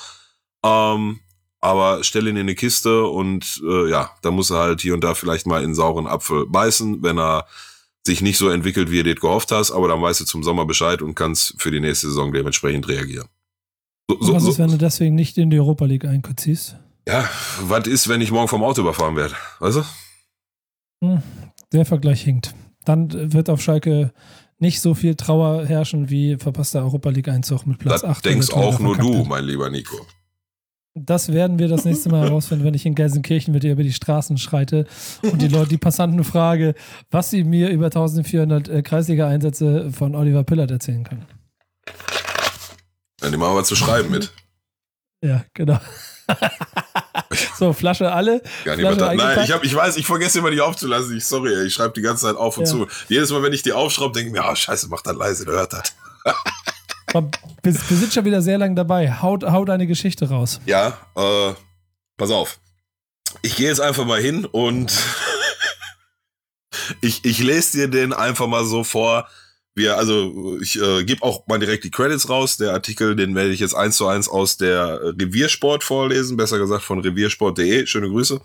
Aber stell ihn in eine Kiste und da muss er halt hier und da vielleicht mal in einen sauren Apfel beißen, wenn er sich nicht so entwickelt, wie du das gehofft hast, aber dann weißt du zum Sommer Bescheid und kannst für die nächste Saison dementsprechend reagieren. Was ist, wenn du deswegen nicht in die Europa League einziehst? Ja, was ist, wenn ich morgen vom Auto überfahren werde? Weißt du? Der Vergleich hinkt. Dann wird auf Schalke nicht so viel Trauer herrschen wie verpasster Europa League Einzug mit Platz 8. Das denkst auch nur du, mein lieber Nico. Das werden wir das nächste Mal herausfinden, wenn ich in Gelsenkirchen mit dir über die Straßen schreite und die Passanten frage, was sie mir über 1400 Kreisliga-Einsätze von Oliver Pillard erzählen können. Dann nehmen wir mal zu schreiben mit. Ja, genau. So, Flasche alle. Nein, ich weiß, ich vergesse immer die aufzulassen. Sorry, ich schreibe die ganze Zeit auf und zu. Jedes Mal, wenn ich die aufschraube, denke ich mir, scheiße, mach das leise, der hört das. Wir sind schon wieder sehr lang dabei. Hau deine Geschichte raus. Ja, pass auf. Ich gehe jetzt einfach mal hin und ich lese dir den einfach mal so vor, Ich gebe auch mal direkt die Credits raus. Der Artikel, den werde ich jetzt 1:1 aus der Reviersport vorlesen, besser gesagt von reviersport.de. Schöne Grüße.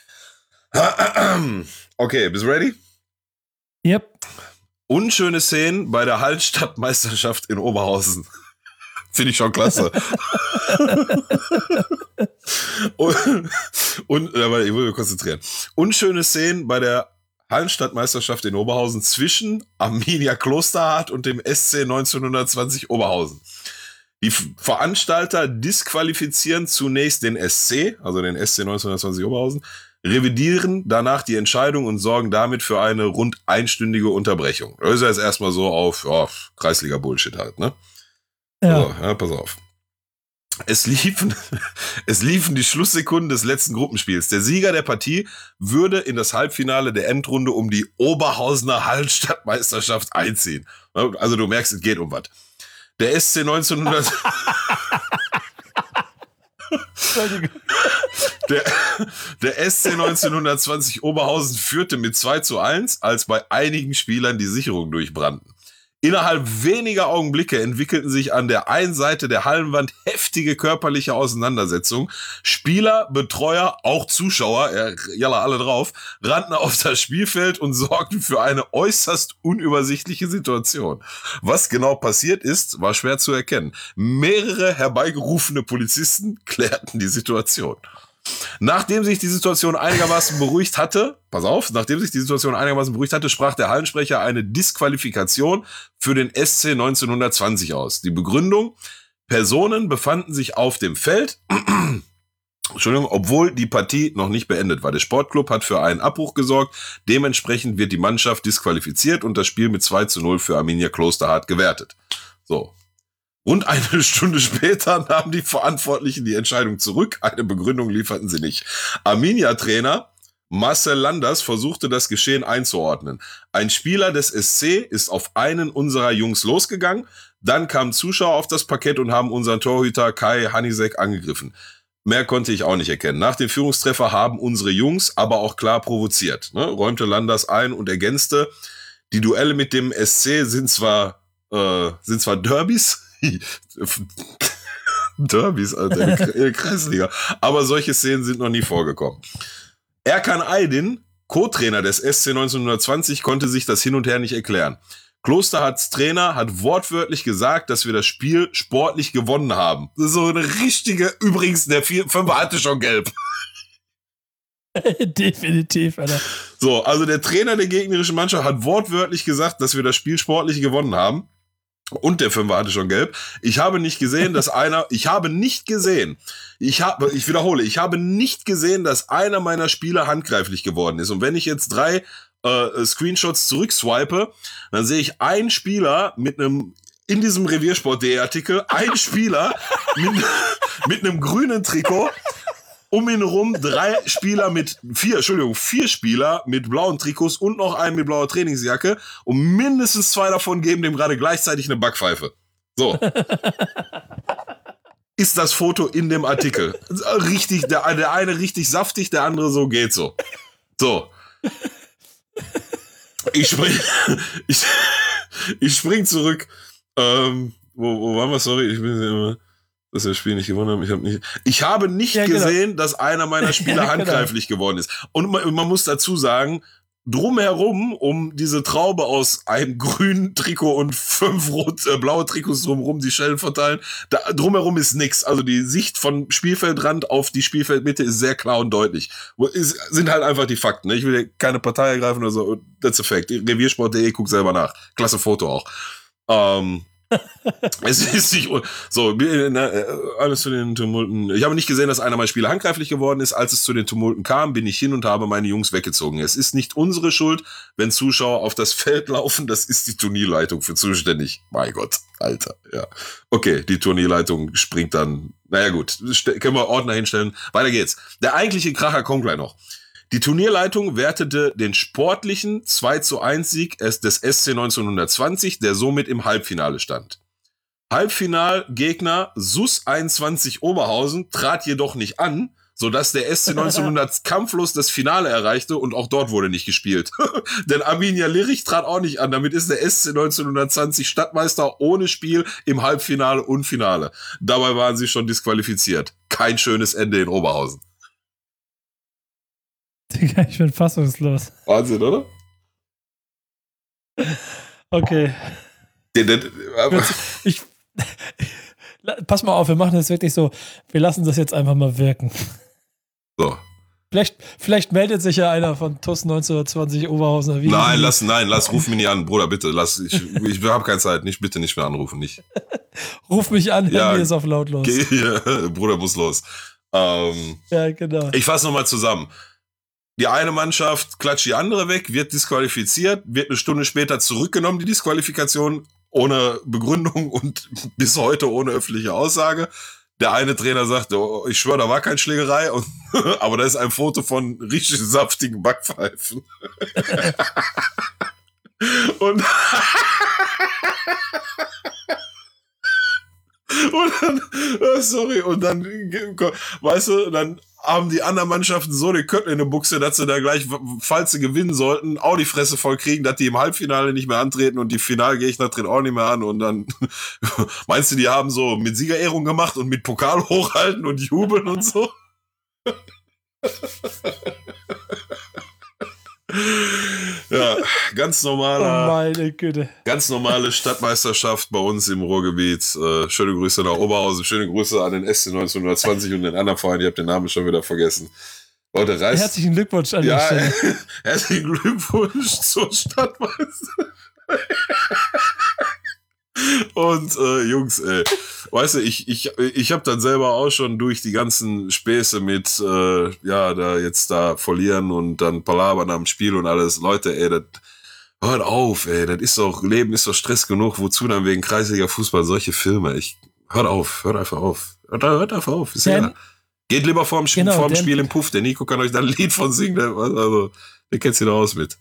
Okay, bist du ready? Yep. Unschöne Szenen bei der Hallenstadtmeisterschaft in Oberhausen. Finde ich schon klasse. Aber ich will mich konzentrieren. Unschöne Szenen bei der Hallenstadtmeisterschaft in Oberhausen zwischen Arminia Klosterhardt und dem SC 1920 Oberhausen. Die Veranstalter disqualifizieren zunächst den SC, also den SC 1920 Oberhausen, revidieren danach die Entscheidung und sorgen damit für eine rund einstündige Unterbrechung. Das ist ja jetzt erstmal so auf Kreisliga-Bullshit halt, ne? Ja. So, ja, pass auf. Es liefen die Schlusssekunden des letzten Gruppenspiels. Der Sieger der Partie würde in das Halbfinale der Endrunde um die Oberhausener Hallenstadtmeisterschaft einziehen. Also du merkst, es geht um was. Der SC 1900... Der SC 1920 Oberhausen führte mit 2:1, als bei einigen Spielern die Sicherungen durchbrannten. Innerhalb weniger Augenblicke entwickelten sich an der einen Seite der Hallenwand heftige körperliche Auseinandersetzungen. Spieler, Betreuer, auch Zuschauer, jalla alle drauf, rannten auf das Spielfeld und sorgten für eine äußerst unübersichtliche Situation. Was genau passiert ist, war schwer zu erkennen. Mehrere herbeigerufene Polizisten klärten die Situation. Nachdem sich die Situation einigermaßen beruhigt hatte, sprach der Hallensprecher eine Disqualifikation für den SC 1920 aus. Die Begründung: Personen befanden sich auf dem Feld, obwohl die Partie noch nicht beendet war. Der Sportclub hat für einen Abbruch gesorgt. Dementsprechend wird die Mannschaft disqualifiziert und das Spiel mit 2:0 für Arminia Klosterhardt gewertet. So. Rund eine Stunde später nahmen die Verantwortlichen die Entscheidung zurück. Eine Begründung lieferten sie nicht. Arminia-Trainer Marcel Landers versuchte das Geschehen einzuordnen. Ein Spieler des SC ist auf einen unserer Jungs losgegangen. Dann kamen Zuschauer auf das Parkett und haben unseren Torhüter Kai Hanisek angegriffen. Mehr konnte ich auch nicht erkennen. Nach dem Führungstreffer haben unsere Jungs aber auch klar provoziert. Räumte Landers ein und ergänzte, die Duelle mit dem SC sind zwar Derbys, Derbys, Alter, in der Kreisliga. Aber solche Szenen sind noch nie vorgekommen. Erkan Aydin, Co-Trainer des SC 1920, konnte sich das hin und her nicht erklären. Klosterhardts Trainer hat wortwörtlich gesagt, dass wir das Spiel sportlich gewonnen haben. Das ist so eine richtige, übrigens, der 5er hatte schon gelb. Definitiv, Alter. So, also der Trainer der gegnerischen Mannschaft hat wortwörtlich gesagt, dass wir das Spiel sportlich gewonnen haben. Und der 5er hatte schon gelb. Ich habe nicht gesehen, dass einer meiner Spieler handgreiflich geworden ist. Und wenn ich jetzt 3 Screenshots zurückswipe, dann sehe ich einen Spieler in diesem Reviersport.de Artikel, einen Spieler mit einem grünen Trikot, um ihn herum 4 Spieler mit blauen Trikots und noch einen mit blauer Trainingsjacke, und mindestens 2 davon geben dem gerade gleichzeitig eine Backpfeife. So. Ist das Foto in dem Artikel. Richtig, der eine richtig saftig, der andere so geht so. So. Ich spring zurück. Wo waren wir? Sorry, ich bin immer... dass wir das Spiel nicht gewonnen haben. Ich habe nicht gesehen, dass einer meiner Spieler handgreiflich geworden ist. Und man muss dazu sagen, drumherum, um diese Traube aus einem grünen Trikot und 5 blaue Trikots drumherum, die Schellen verteilen, drumherum ist nix. Also die Sicht von Spielfeldrand auf die Spielfeldmitte ist sehr klar und deutlich. Sind halt einfach die Fakten. Ne? Ich will hier keine Partei ergreifen oder so. That's a fact. Reviersport.de, guck selber nach. Klasse Foto auch. Es ist nicht so, alles zu den Tumulten. Ich habe nicht gesehen, dass einer meiner Spieler handgreiflich geworden ist. Als es zu den Tumulten kam, bin ich hin und habe meine Jungs weggezogen. Es ist nicht unsere Schuld, wenn Zuschauer auf das Feld laufen. Das ist die Turnierleitung für zuständig. Mein Gott, Alter, ja. Okay, die Turnierleitung springt dann. Naja gut, können wir Ordner hinstellen. Weiter geht's. Der eigentliche Kracher kommt gleich noch. Die Turnierleitung wertete den sportlichen 2:1 Sieg des SC 1920, der somit im Halbfinale stand. Halbfinalgegner SuS 21 Oberhausen trat jedoch nicht an, sodass der SC 1900 kampflos das Finale erreichte und auch dort wurde nicht gespielt. Denn Arminia Lirich trat auch nicht an. Damit ist der SC 1920 Stadtmeister ohne Spiel im Halbfinale und Finale. Dabei waren sie schon disqualifiziert. Kein schönes Ende in Oberhausen. Digga, ich bin fassungslos. Wahnsinn, oder? Okay. Pass mal auf, wir machen das wirklich so, wir lassen das jetzt einfach mal wirken. So. Vielleicht meldet sich ja einer von TuS 1920 Oberhausen. Nein, lass, ruf mich nicht an, Bruder, bitte, ich habe keine Zeit, bitte nicht mehr anrufen, nicht. Ruf mich an, Handy ist auf lautlos. Bruder muss los. Ja, genau. Ich fasse nochmal zusammen. Die eine Mannschaft klatscht die andere weg, wird disqualifiziert, wird eine Stunde später zurückgenommen, die Disqualifikation, ohne Begründung und bis heute ohne öffentliche Aussage. Der eine Trainer sagt, oh, ich schwöre, da war keine Schlägerei, aber da ist ein Foto von richtig saftigen Backpfeifen. Und dann, weißt du, dann haben die anderen Mannschaften so den Köttel in der Buchse, dass sie da gleich, falls sie gewinnen sollten, auch die Fresse voll kriegen, dass die im Halbfinale nicht mehr antreten und die Finalgegner treten auch nicht mehr an und dann, meinst du, die haben so mit Siegerehrung gemacht und mit Pokal hochhalten und jubeln und so? Ja, ganz normale Stadtmeisterschaft bei uns im Ruhrgebiet. Schöne Grüße nach Oberhausen, schöne Grüße an den SC 1920 und den anderen Verein. Ich habe den Namen schon wieder vergessen. Leute, reißt. Herzlichen Glückwunsch an der Stelle. Herzlichen Glückwunsch zur Stadtmeisterschaft. Und Jungs, weißt du, ich habe dann selber auch schon durch die ganzen Späße mit da jetzt da verlieren und dann palabern am Spiel und alles, Leute, das hört auf, das ist doch, Leben ist doch Stress genug, wozu dann wegen kreisliga Fußball solche Filme, hört einfach auf, hört einfach auf, ist ja, geht lieber vorm Spiel im Puff, der Nico kann euch da ein Lied von singen, also, der kennt sich da aus mit.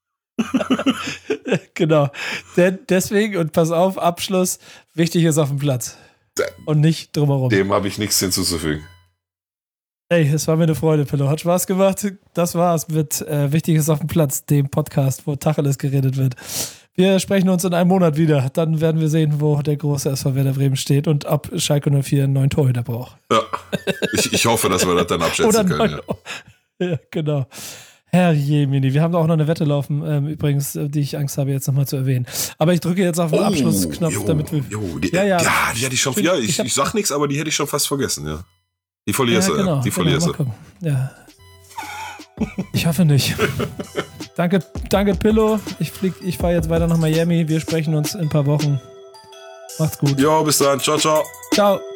Genau. Deswegen, und pass auf, Abschluss, wichtig ist auf dem Platz. Und nicht drumherum. Dem habe ich nichts hinzuzufügen. Ey, es war mir eine Freude, Pillow. Hat Spaß gemacht. Das war's mit Wichtig ist auf dem Platz, dem Podcast, wo Tacheles geredet wird. Wir sprechen uns in einem Monat wieder. Dann werden wir sehen, wo der große SV Werder Bremen steht und ob Schalke 04 einen neuen Torhüter braucht. Ja, ich hoffe, dass wir das dann abschätzen können. Ja, genau. Herr Jemini, wir haben da auch noch eine Wette laufen, übrigens, die ich Angst habe, jetzt nochmal zu erwähnen. Aber ich drücke jetzt auf den Abschlussknopf, damit wir... die hätte ich schon... Ja, ich sag nichts, aber die hätte ich schon fast vergessen, ja. Die verlierst du, genau, die verlierst du. Ja. Ich hoffe nicht. Danke Pillow. Ich fahre jetzt weiter nach Miami. Wir sprechen uns in ein paar Wochen. Macht's gut. Jo, bis dann. Ciao, ciao. Ciao.